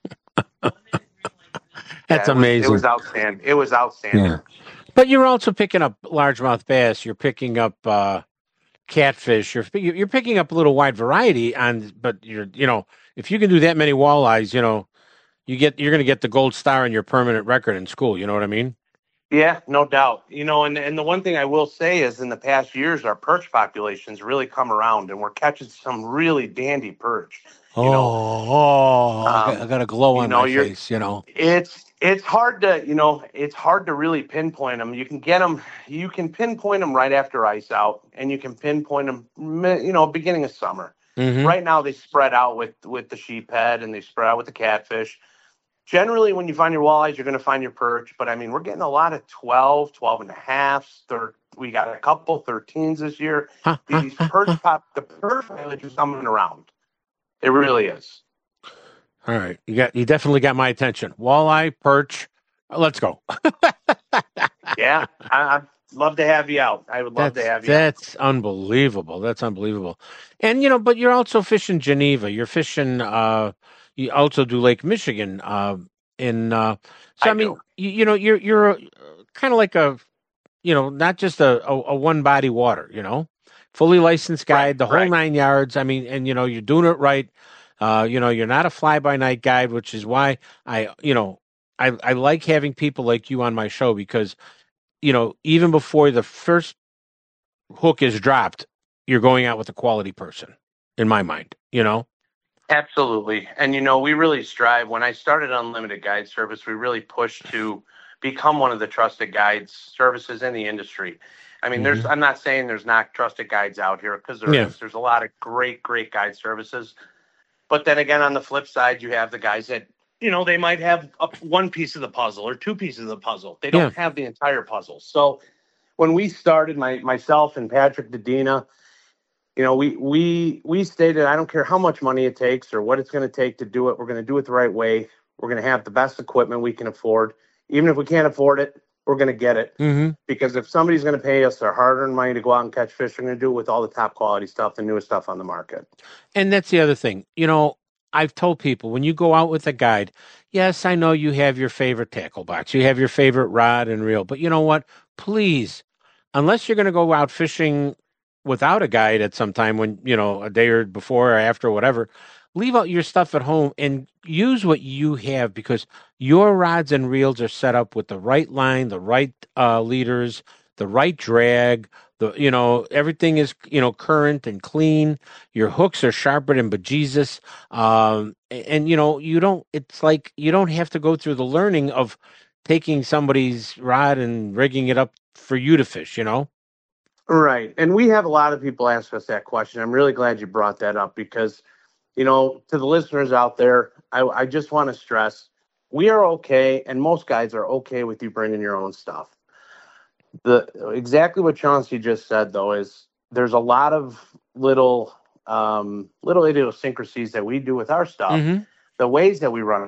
M: Yeah,
C: That's
M: it was-
C: amazing.
M: It was outstanding. It was outstanding.
C: Yeah. But you're also picking up largemouth bass. You're picking up uh, catfish. You're you're picking up a little wide variety. On, but you're you know if you can do that many walleyes, you know you get you're going to get the gold star in your permanent record in school. You know what I mean?
M: Yeah, no doubt. You know, and, and the one thing I will say is in the past years, our perch populations really come around and we're catching some really dandy perch.
C: Oh,
M: You know,
C: oh I, got,
M: um,
C: I got a glow
M: you
C: on
M: know,
C: my
M: you're-
C: face. You know.
M: It's it's hard to, you know, it's hard to really pinpoint them. You can get them, you can pinpoint them right after ice out, and you can pinpoint them, you know, beginning of summer.
C: Mhm.
M: Right now, they spread out with with the sheephead and they spread out with the catfish. Generally, when you find your walleyes, you're going to find your perch. But I mean, we're getting a lot of twelve, twelve and a halves. Thir- we got a couple thirteens this year.
C: Huh, huh,
M: These
C: huh,
M: perch
C: huh.
M: pop, the perch village is coming around. It really is.
C: All right, you got you definitely got my attention. Walleye, perch. uh, Let's go.
M: Yeah, I, I'd love to have you out. I would love
C: That's
M: to have you out.
C: that's unbelievable. That's unbelievable. And you know, but you're also fishing Geneva. You're fishing. Uh, you also do Lake Michigan. Uh, in uh, so I,
M: I
C: mean,
M: do.
C: you, you know, you're you're kind of like a, you know, not just a, a, a one body water. You know, fully licensed guide,
M: Right,
C: the whole
M: right.
C: nine yards. I mean, and you know, you're doing it right. Uh, you know, you're not a fly by night guide, which is why I, you know, I I like having people like you on my show because, you know, even before the first hook is dropped, you're going out with a quality person, in my mind, you know?
M: Absolutely. And, you know, we really strive. When I started Unlimited Guide Service, we really pushed to become one of the trusted guides services in the industry. I mean, there's, I'm not saying there's not trusted guides out here because there
C: Yeah.
M: is. There's a lot of great, great guide services. But then again, on the flip side, you have the guys that, you know, they might have a, one piece of the puzzle or two pieces of the puzzle. They don't
C: Yeah.
M: have the entire puzzle. So when we started, my myself and Patrick Dedina, you know, we we we stated, I don't care how much money it takes or what it's going to take to do it. We're going to do it the right way. We're going to have the best equipment we can afford. Even if we can't afford it, we're going to get it.
C: Mm-hmm.
M: Because if somebody's going to pay us their hard-earned money to go out and catch fish, we're going to do it with all the top quality stuff, the newest stuff on the market.
C: And that's the other thing. You know, I've told people when you go out with a guide, yes, I know you have your favorite tackle box, you have your favorite rod and reel, but you know what? Please, unless you're going to go out fishing without a guide at some time when, you know, a day or before or after, whatever, leave out your stuff at home and use what you have because your rods and reels are set up with the right line, the right uh, leaders, the right drag. The you know everything is you know current and clean. Your hooks are sharper than bejesus, um, and, and you know you don't. It's like you don't have to go through the learning of taking somebody's rod and rigging it up for you to fish. You know.
M: Right. And we have a lot of people ask us that question. I'm really glad you brought that up because, you know, to the listeners out there, I, I just want to stress we are okay, and most guys are okay with you bringing your own stuff. The exactly what Chauncey just said, though, is there's a lot of little um, little idiosyncrasies that we do with our stuff,
C: Mm-hmm.
M: the ways that we run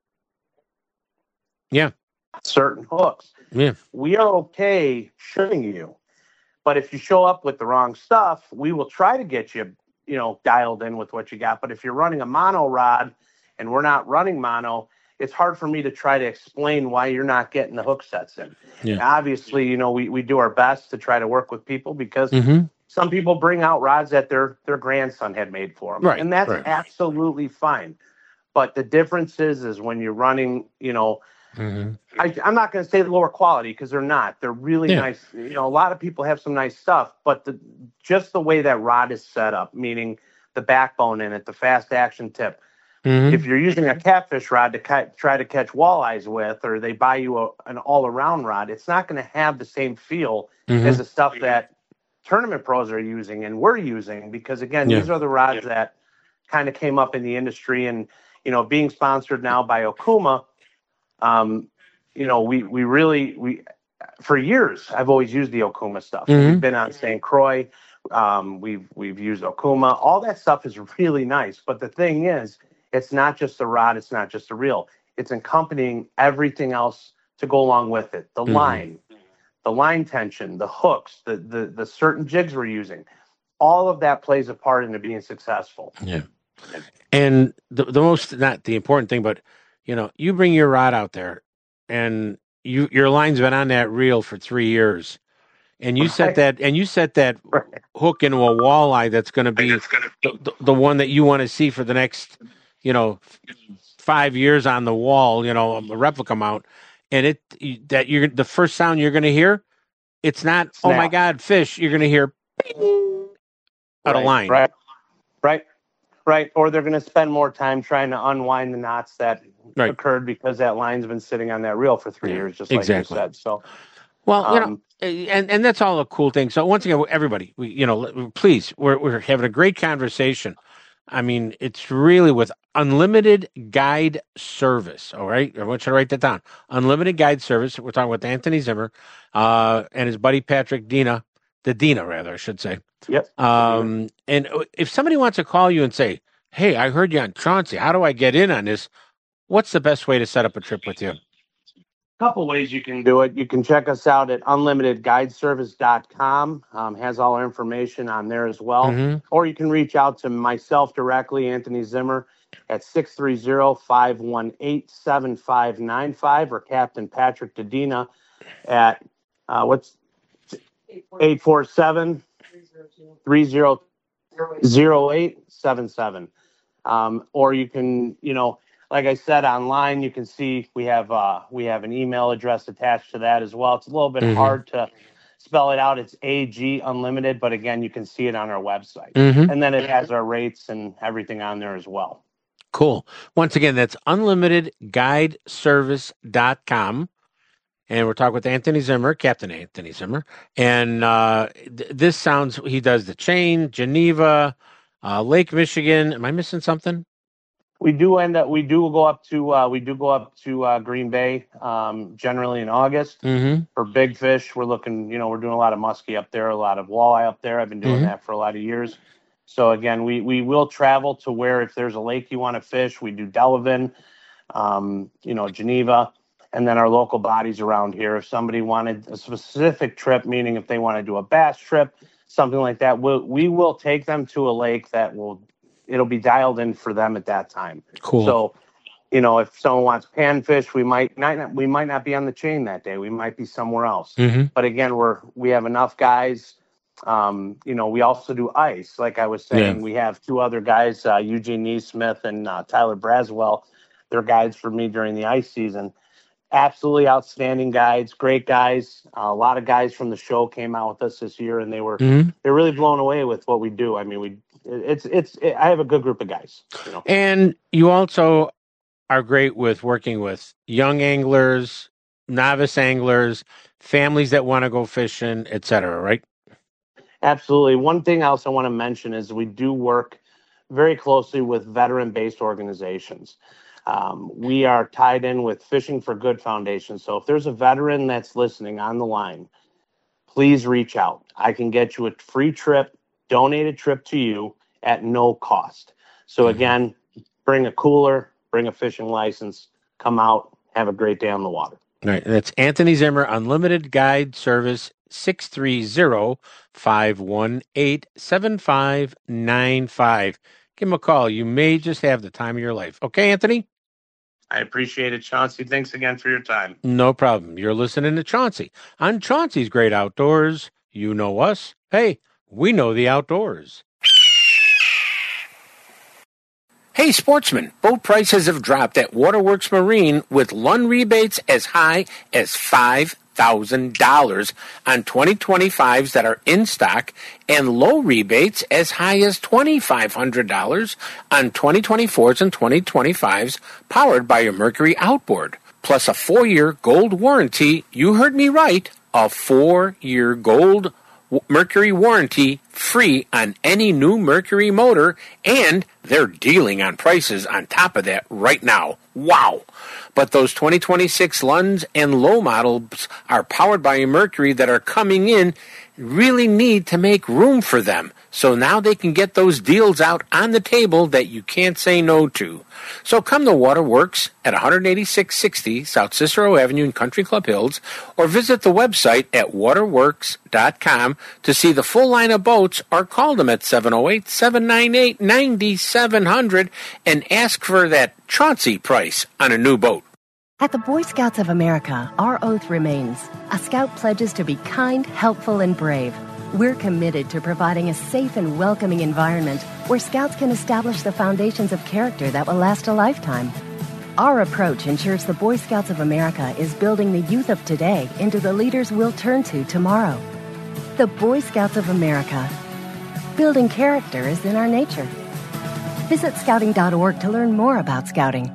C: Yeah.
M: certain hooks.
C: Yeah.
M: We are okay showing you. But if you show up with the wrong stuff, we will try to get you, you know, dialed in with what you got. But if you're running a mono rod and we're not running mono, it's hard for me to try to explain why you're not getting the hook sets in.
C: Yeah.
M: Obviously, you know, we, we do our best to try to work with people because
C: Mm-hmm.
M: some people bring out rods that their their grandson had made for them.
C: Right,
M: And that's
C: right.
M: absolutely fine. But the difference is, is when you're running, you know,
C: Mm-hmm.
M: I, I'm not going to say lower quality because they're not. They're really
C: Yeah.
M: nice. You know, a lot of people have some nice stuff, but the, just the way that rod is set up, meaning the backbone in it, the fast action tip.
C: Mm-hmm.
M: If you're using a catfish rod to ca- try to catch walleyes with, or they buy you a, an all-around rod, it's not going to have the same feel
C: Mm-hmm.
M: as the stuff that tournament pros are using and we're using. Because again,
C: Yeah.
M: these are the rods that kind of came up in the industry, and you know, being sponsored now by Okuma. Um, you know, we, we really, we, for years, I've always used the Okuma stuff.
C: Mhm.
M: We've been on Saint Croix. Um, we've, we've used Okuma. All that stuff is really nice. But the thing is, it's not just the rod. It's not just the reel. It's accompanying everything else to go along with it. The
C: Mhm.
M: line, the line tension, the hooks, the, the, the certain jigs we're using. All of that plays a part into being successful.
C: Yeah. And the the most, not the important thing, but you know, you bring your rod out there, and you your line's been on that reel for three years, and you set
M: Right.
C: that and you set that
M: Right.
C: hook into a walleye that's going to be the, the the one that you want to see for the next, you know, five years on the wall, you know, a replica mount, and it that you're the first sound you're going to hear, it's not oh my
M: Snap.
C: God, fish. You're going to hear bing out of
M: Right,
C: line.
M: Right, right, right. Or they're going to spend more time trying to unwind the knots that
C: Right.
M: occurred because that line's been sitting on that reel for three
C: Yeah,
M: years, just like
C: exactly.
M: you said. So,
C: Well, you know,
M: um,
C: and and that's all a cool thing. So once again, everybody, we, you know, please, we're we're having a great conversation. I mean, it's really with Unlimited Guide Service. All right, I want you to write that down. Unlimited Guide Service. We're talking with Anthony Zimmer uh, and his buddy Patrick Dina, the Dina rather, I should say.
M: yep.
C: Um, and if somebody wants to call you and say, "Hey, I heard you on Chauncey. How do I get in on this?" What's the best way to set up a trip with you?
M: Couple ways you can do it. You can check us out at unlimited guide service dot com. Um, has all our information on there as well.
C: Mhm.
M: Or you can reach out to myself directly, Anthony Zimmer, at six three zero, five one eight, seven five nine five, or Captain Patrick Dedina at uh, what's eight four seven, three zero zero eight seven seven. Um, or you can, you know, like I said, online, you can see we have uh, we have an email address attached to that as well. It's a little bit
C: Mhm.
M: hard to spell it out. It's A G Unlimited, but again, you can see it on our website.
C: Mhm.
M: And then it has our rates and everything on there as well.
C: Cool. Once again, that's unlimited guide service dot com. And we're talking with Anthony Zimmer, Captain Anthony Zimmer. And uh, th- this sounds, he does the Chain, Geneva, uh, Lake Michigan. Am I missing something?
M: We do end up, we do go up to, uh, we do go up to uh, Green Bay um, generally in August
C: Mm-hmm.
M: for big fish. We're looking, you know, we're doing a lot of muskie up there, a lot of walleye up there. I've been doing
C: Mhm.
M: that for a lot of years. So again, we, we will travel to where if there's a lake you want to fish, we do Delavan, um, you know, Geneva, and then our local bodies around here. If somebody wanted a specific trip, meaning if they want to do a bass trip, something like that, we'll, we will take them to a lake that will, it'll be dialed in for them at that time.
C: Cool.
M: So, you know, if someone wants panfish, we might not, we might not be on the Chain that day. We might be somewhere else.
C: Mm-hmm.
M: But again, we're, we have enough guys. Um, you know, we also do ice. Like I was saying,
C: Yeah.
M: we have two other guys, uh, Eugene Neesmith and uh, Tyler Braswell. They're guides for me during the ice season. Absolutely outstanding guides, great guys. Uh, a lot of guys from the show came out with us this year, and they were
C: Mm-hmm.
M: they're really blown away with what we do. I mean, we it's it's it, I have a good group of guys. You know,
C: And you also are great with working with young anglers, novice anglers, families that want to go fishing, et cetera, right?
M: absolutely. One thing else I want to mention is we do work very closely with veteran-based organizations. Um, we are tied in with Fishing for Good Foundation. So if there's a veteran that's listening on the line, please reach out. I can get you a free trip, donated trip to you at no cost. So again, bring a cooler, bring a fishing license, come out, have a great day on the water.
C: Right. That's Anthony Zimmer, Unlimited Guide Service, six three zero, five one eight, seven five nine five. Give him a call. You may just have the time of your life. Okay, Anthony?
M: I appreciate it, Chauncey. Thanks again for your time.
C: No problem. You're listening to Chauncey on Chauncey's Great Outdoors. You know us. Hey, we know the outdoors.
A: Hey, sportsmen, boat prices have dropped at Waterworks Marine with Lund rebates as high as five thousand dollars on twenty twenty-fives that are in stock and low rebates as high as twenty-five hundred dollars on twenty twenty-fours and twenty twenty-fives powered by your Mercury outboard. Plus a four-year gold warranty. You heard me right. A four-year gold Mercury warranty free on any new Mercury motor, and they're dealing on prices on top of that right now. Wow! But those twenty twenty-six Lunds and low models are powered by a Mercury that are coming in really need to make room for them. So now they can get those deals out on the table that you can't say no to. So come to Waterworks at one eighty-six sixty South Cicero Avenue in Country Club Hills, or visit the website at waterworks dot com to see the full line of boats, or call them at seven oh eight, seven nine eight, nine seven zero zero and ask for that Chauncey price on a new boat.
J: At the Boy Scouts of America, our oath remains. A scout pledges to be kind, helpful, and brave. We're committed to providing a safe and welcoming environment where scouts can establish the foundations of character that will last a lifetime. Our approach ensures the Boy Scouts of America is building the youth of today into the leaders we'll turn to tomorrow. The Boy Scouts of America. Building character is in our nature. Visit scouting dot org to learn more about scouting.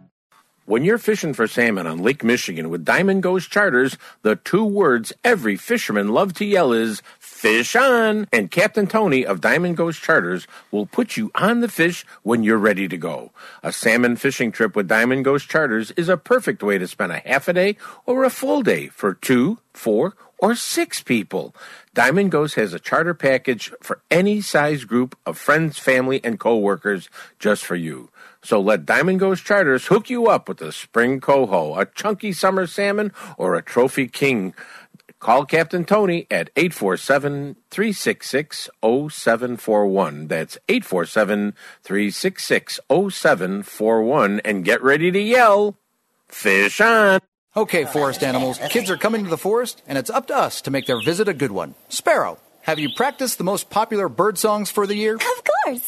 A: When you're fishing for salmon on Lake Michigan with Diamond Ghost Charters, the two words every fisherman loves to yell is, fish on! And Captain Tony of Diamond Ghost Charters will put you on the fish when you're ready to go. A salmon fishing trip with Diamond Ghost Charters is a perfect way to spend a half a day or a full day for two, four, or six people. Diamond Ghost has a charter package for any size group of friends, family, and co-workers just for you. So let Diamond Ghost Charters hook you up with a spring coho, a chunky summer salmon, or a trophy king. Call Captain Tony at eight four seven, three six six, zero seven four one. That's eight four seven, three six six, zero seven four one. And get ready to yell, fish on!
N: Okay, forest animals, kids are coming to the forest, and it's up to us to make their visit a good one. Sparrow, have you practiced the most popular bird songs for the year?
O: Of course.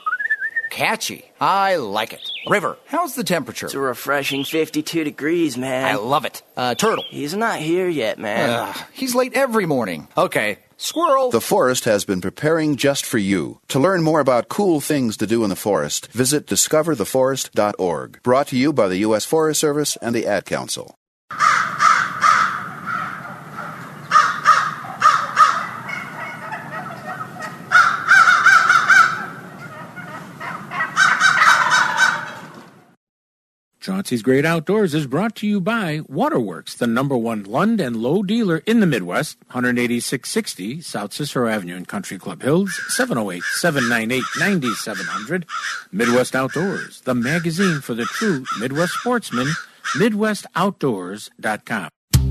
N: Catchy. I like it. River, how's the temperature?
P: It's a refreshing fifty-two degrees, man.
N: I love it. Uh, Turtle.
P: He's not here yet, man.
N: Uh, he's late every morning. Okay. Squirrel.
Q: The forest has been preparing just for you. To learn more about cool things to do in the forest, visit discover the forest dot org. Brought to you by the U S Forest Service and the Ad Council.
A: Chauncey's Great Outdoors is brought to you by Waterworks, the number one Lund and Low dealer in the Midwest, one eighty-six sixty South Cicero Avenue in Country Club Hills, seven oh eight, seven nine eight, nine seven zero zero. Midwest Outdoors, the magazine for the true Midwest sportsman, midwest outdoors dot com.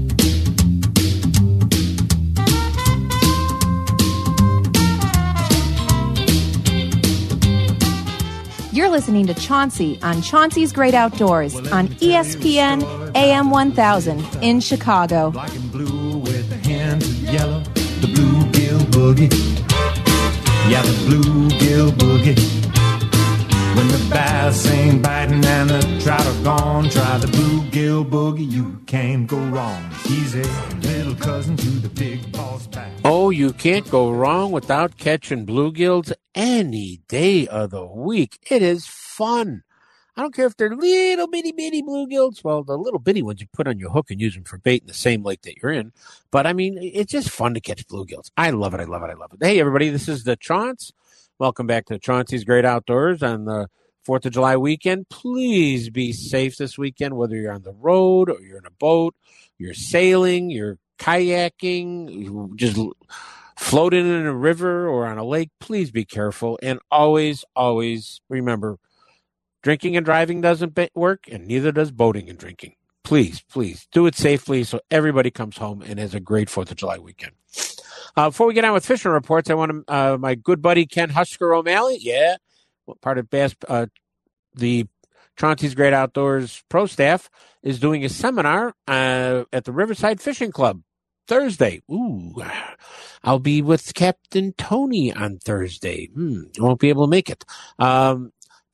R: You're listening to Chauncey on Chauncey's Great Outdoors on E S P N A M one thousand in Chicago.
S: Black and blue with the hands of yellow, the bluegill boogie. Yeah, the bluegill boogie. When the bass ain't biting and the trout are gone, try the bluegill boogie, you can't go wrong. He's a little cousin to the big boss bass.
C: Oh, you can't go wrong without catching bluegills any day of the week. It is fun. I don't care if they're little bitty bitty bluegills. Well, the little bitty ones you put on your hook and use them for bait in the same lake that you're in. But, I mean, it's just fun to catch bluegills. I love it. I love it. I love it. Hey, everybody, this is the Chaunce. Welcome back to Chauncey's Great Outdoors on the fourth of July weekend. Please be safe this weekend, whether you're on the road or you're in a boat, you're sailing, you're kayaking, you just floating in a river or on a lake. Please be careful. And always, always remember, drinking and driving doesn't work, and neither does boating and drinking. Please, please do it safely so everybody comes home and has a great fourth of July weekend. Uh, before we get on with fishing reports, I want to, uh, my good buddy Ken Husker O'Malley, yeah, part of Bass, uh, the Chauncey's Great Outdoors pro staff, is doing a seminar uh, at the Riverside Fishing Club Thursday. Ooh, I'll be with Captain Tony on Thursday. Hmm, I won't be able to make it. Um,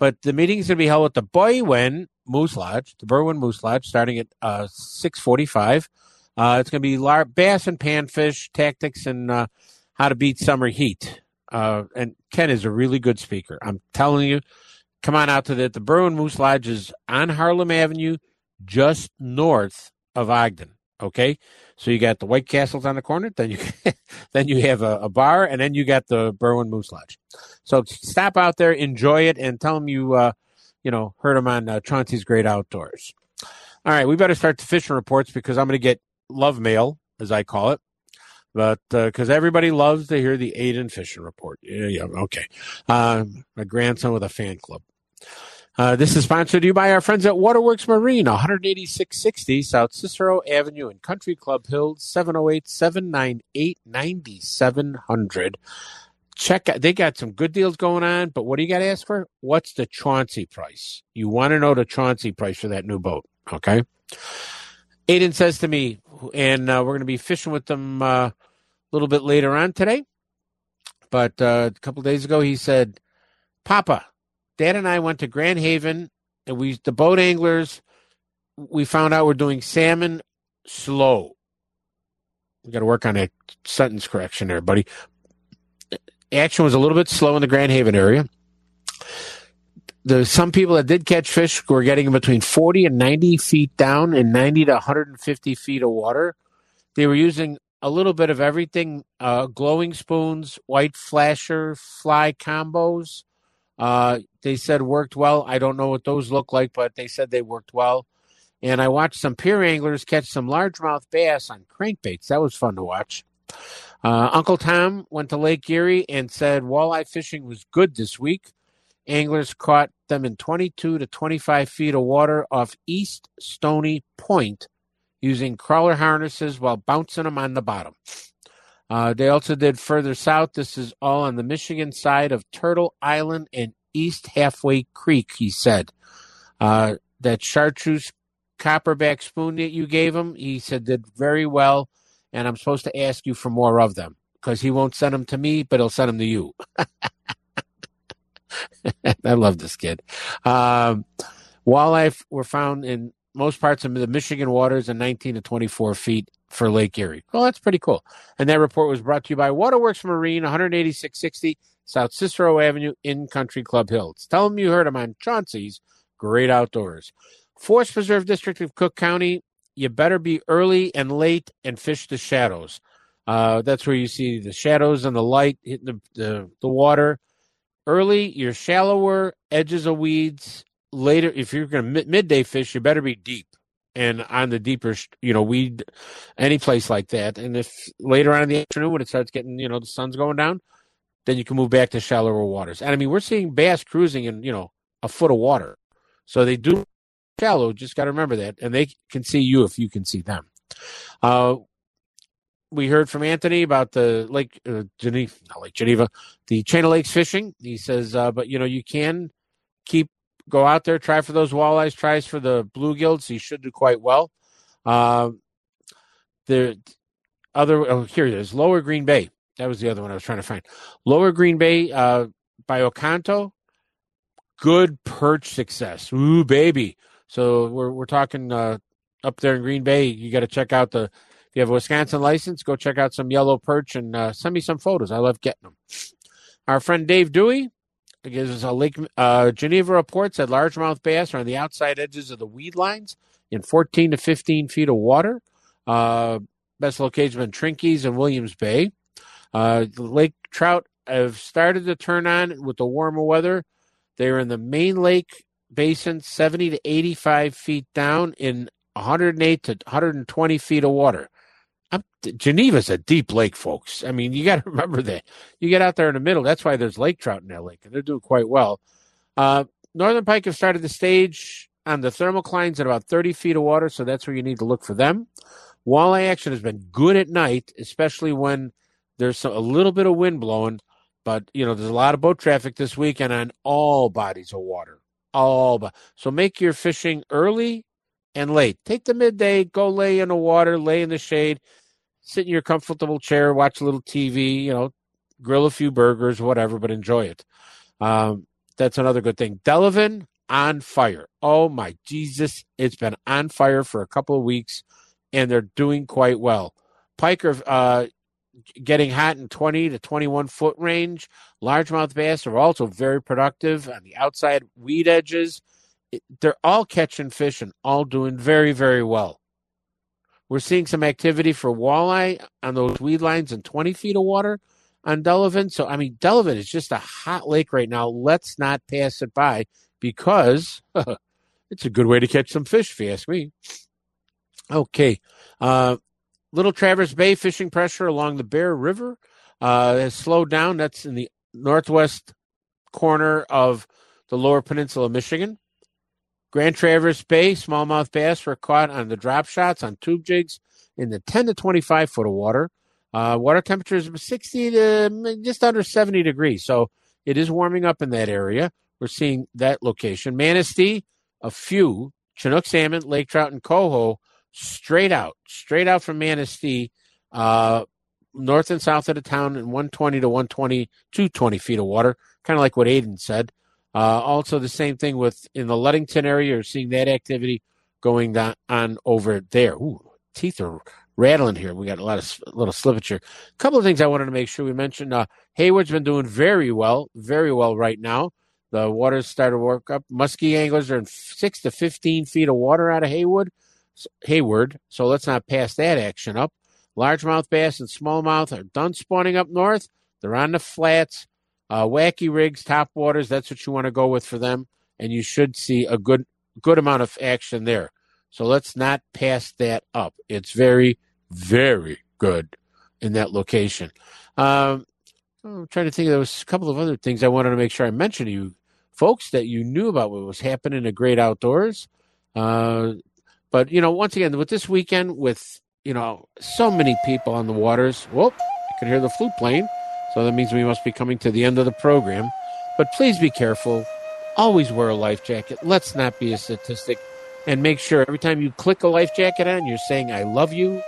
C: But the meeting's going to be held at the Berwyn Moose Lodge, the Berwyn Moose Lodge, starting at uh, six forty-five. Uh, it's going to be lar- bass and panfish tactics and uh, how to beat summer heat. Uh, and Ken is a really good speaker. I'm telling you, come on out to the, the Berwyn Moose Lodge is on Harlem Avenue, just north of Ogden. Okay, so you got the White Castles on the corner, then you then you have a, a bar, and then you got the Berwyn Moose Lodge. So stop out there, enjoy it, and tell them you uh, you know heard them on uh, Chauncey's Great Outdoors. All right, we better start the fishing reports because I'm going to get love mail, as I call it, but because uh, everybody loves to hear the Aiden fishing report. Yeah, yeah, okay. Uh, my grandson with a fan club. Uh, this is sponsored to you by our friends at Waterworks Marine, one eighty-six sixty South Cicero Avenue in Country Club Hills, seven oh eight, seven nine eight, nine seven hundred. Check out, they got some good deals going on, but what do you got to ask for? What's the Chauncey price? You want to know the Chauncey price for that new boat, okay? Aiden says to me, and uh, we're going to be fishing with them uh, a little bit later on today, but uh, a couple days ago he said, Papa, Dad and I went to Grand Haven, and we the boat anglers, we found out we're doing salmon slow. We got to work on that sentence correction there, buddy. Action was a little bit slow in the Grand Haven area. There's some people that did catch fish were getting between forty and ninety feet down and ninety to one hundred fifty feet of water. They were using a little bit of everything, uh, glowing spoons, white flasher, fly combos. Uh, they said worked well. I don't know what those look like, but they said they worked well. And I watched some pier anglers catch some largemouth bass on crankbaits. That was fun to watch. Uh, Uncle Tom went to Lake Erie and said walleye fishing was good this week. Anglers caught them in twenty-two to twenty-five feet of water off East Stony Point using crawler harnesses while bouncing them on the bottom. Uh, they also did further south. This is all on the Michigan side of Turtle Island and East Halfway Creek, he said. Uh, that chartreuse copperback spoon that you gave him, he said did very well, and I'm supposed to ask you for more of them because he won't send them to me, but he'll send them to you. I love this kid. Um, walleye were found in most parts of the Michigan waters in nineteen to twenty-four feet for Lake Erie. Well, that's pretty cool. And that report was brought to you by Waterworks Marine, one eighty-six sixty South Cicero Avenue in Country Club Hills. Tell them you heard them on Chauncey's Great Outdoors. Forest Preserve District of Cook County, you better be early and late and fish the shadows. Uh, that's where you see the shadows and the light hitting the, the, the water. Early, you're shallower, edges of weeds. Later, if you're going to mid- midday fish, you better be deep and on the deeper, you know, weed, any place like that. And if later on in the afternoon, when it starts getting, you know, the sun's going down, then you can move back to shallower waters. And I mean, we're seeing bass cruising in, you know, a foot of water. So they do shallow, just got to remember that. And they can see you if you can see them. Uh, we heard from Anthony about the Lake uh, Geneva, not Lake Geneva, the Chain of Lakes fishing. He says, uh, but, you know, you can keep, go out there, try for those walleyes, tries for the bluegills. He should do quite well. Uh, the other, oh, here it is, Lower Green Bay. That was the other one I was trying to find. Lower Green Bay uh, by Oconto, good perch success. Ooh, baby. So we're we're talking uh, up there in Green Bay. You got to check out the, if you have a Wisconsin license, go check out some yellow perch and uh, send me some photos. I love getting them. Our friend Dave Dewey gives us a Lake uh, Geneva report, said largemouth bass are on the outside edges of the weed lines in fourteen to fifteen feet of water. Uh, best location been Trinkies and Williams Bay. Uh, the lake trout have started to turn on with the warmer weather. They're in the main lake basin, seventy to eighty-five feet down in one hundred eight to one hundred twenty feet of water. I'm, Geneva's a deep lake, folks. I mean, you got to remember that. You get out there in the middle. That's why there's lake trout in that lake, and they're doing quite well. Uh, Northern pike have started the stage on the thermoclines at about thirty feet of water, so that's where you need to look for them. Walleye action has been good at night, especially when there's a little bit of wind blowing, but, you know, there's a lot of boat traffic this weekend on all bodies of water. All bo- So make your fishing early and late. Take the midday, go lay in the water, lay in the shade, sit in your comfortable chair, watch a little T V, you know, grill a few burgers, whatever, but enjoy it. Um, that's another good thing. Delavan on fire. Oh, my Jesus. It's been on fire for a couple of weeks, and they're doing quite well. Pike are uh, getting hot in twenty to twenty-one foot range. Largemouth bass are also very productive on the outside weed edges. It, they're all catching fish and all doing very, very well. We're seeing some activity for walleye on those weed lines in twenty feet of water on Delavan. So, I mean, Delavan is just a hot lake right now. Let's not pass it by because it's a good way to catch some fish, if you ask me. Okay. Uh, Little Traverse Bay fishing pressure along the Bear River uh, has slowed down. That's in the northwest corner of the lower peninsula of Michigan. Grand Traverse Bay smallmouth bass were caught on the drop shots on tube jigs in the ten to twenty-five foot of water. Uh, water temperature is sixty to just under seventy degrees, so it is warming up in that area. We're seeing that location. Manistee, a few. Chinook salmon, lake trout, and coho straight out, straight out from Manistee, uh, north and south of the town in one twenty to one twenty, two hundred twenty feet of water, kind of like what Aiden said. Uh, also, the same thing with in the Ludington area. You're seeing that activity going down, on over there. Ooh, teeth are rattling here. We got a lot of a little slippage here. A couple of things I wanted to make sure we mentioned. Uh, Hayward's been doing very well, very well right now. The water's started to work up. Muskie anglers are in six to fifteen feet of water out of Haywood, Hayward. So let's not pass that action up. Largemouth bass and smallmouth are done spawning up north. They're on the flats. Uh, wacky rigs, top waters, that's what you want to go with for them, and you should see a good good amount of action there. So let's not pass that up. It's very, very good in that location. Um, I'm trying to think. There was a couple of other things I wanted to make sure I mentioned to you folks that you knew about what was happening at Great Outdoors. Uh, but, you know, once again, with this weekend, with, you know, so many people on the waters, whoop, you can hear the flute playing. So that means we must be coming to the end of the program. But please be careful. Always wear a life jacket. Let's not be a statistic. And make sure every time you click a life jacket on, you're saying, I love you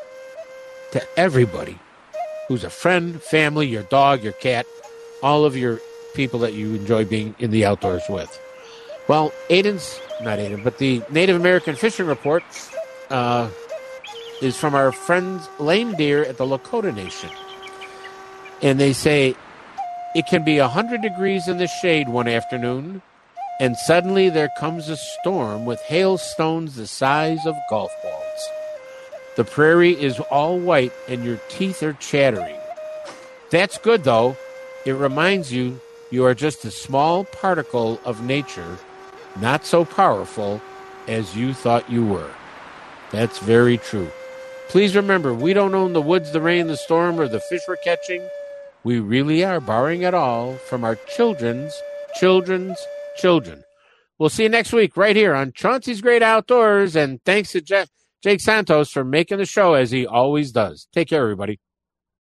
C: to everybody who's a friend, family, your dog, your cat, all of your people that you enjoy being in the outdoors with. Well, Aiden's, not Aiden, but the Native American Fishing Report uh, is from our friends Lame Deer at the Lakota Nation. And they say it can be one hundred degrees in the shade one afternoon, and suddenly there comes a storm with hailstones the size of golf balls. The prairie is all white, and your teeth are chattering. That's good, though. It reminds you you are just a small particle of nature, not so powerful as you thought you were. That's very true. Please remember, we don't own the woods, the rain, the storm, or the fish we're catching. We really are borrowing it all from our children's, children's, children. We'll see you next week right here on Chauncey's Great Outdoors, and thanks to Je- Jake Santos for making the show as he always does. Take care, everybody.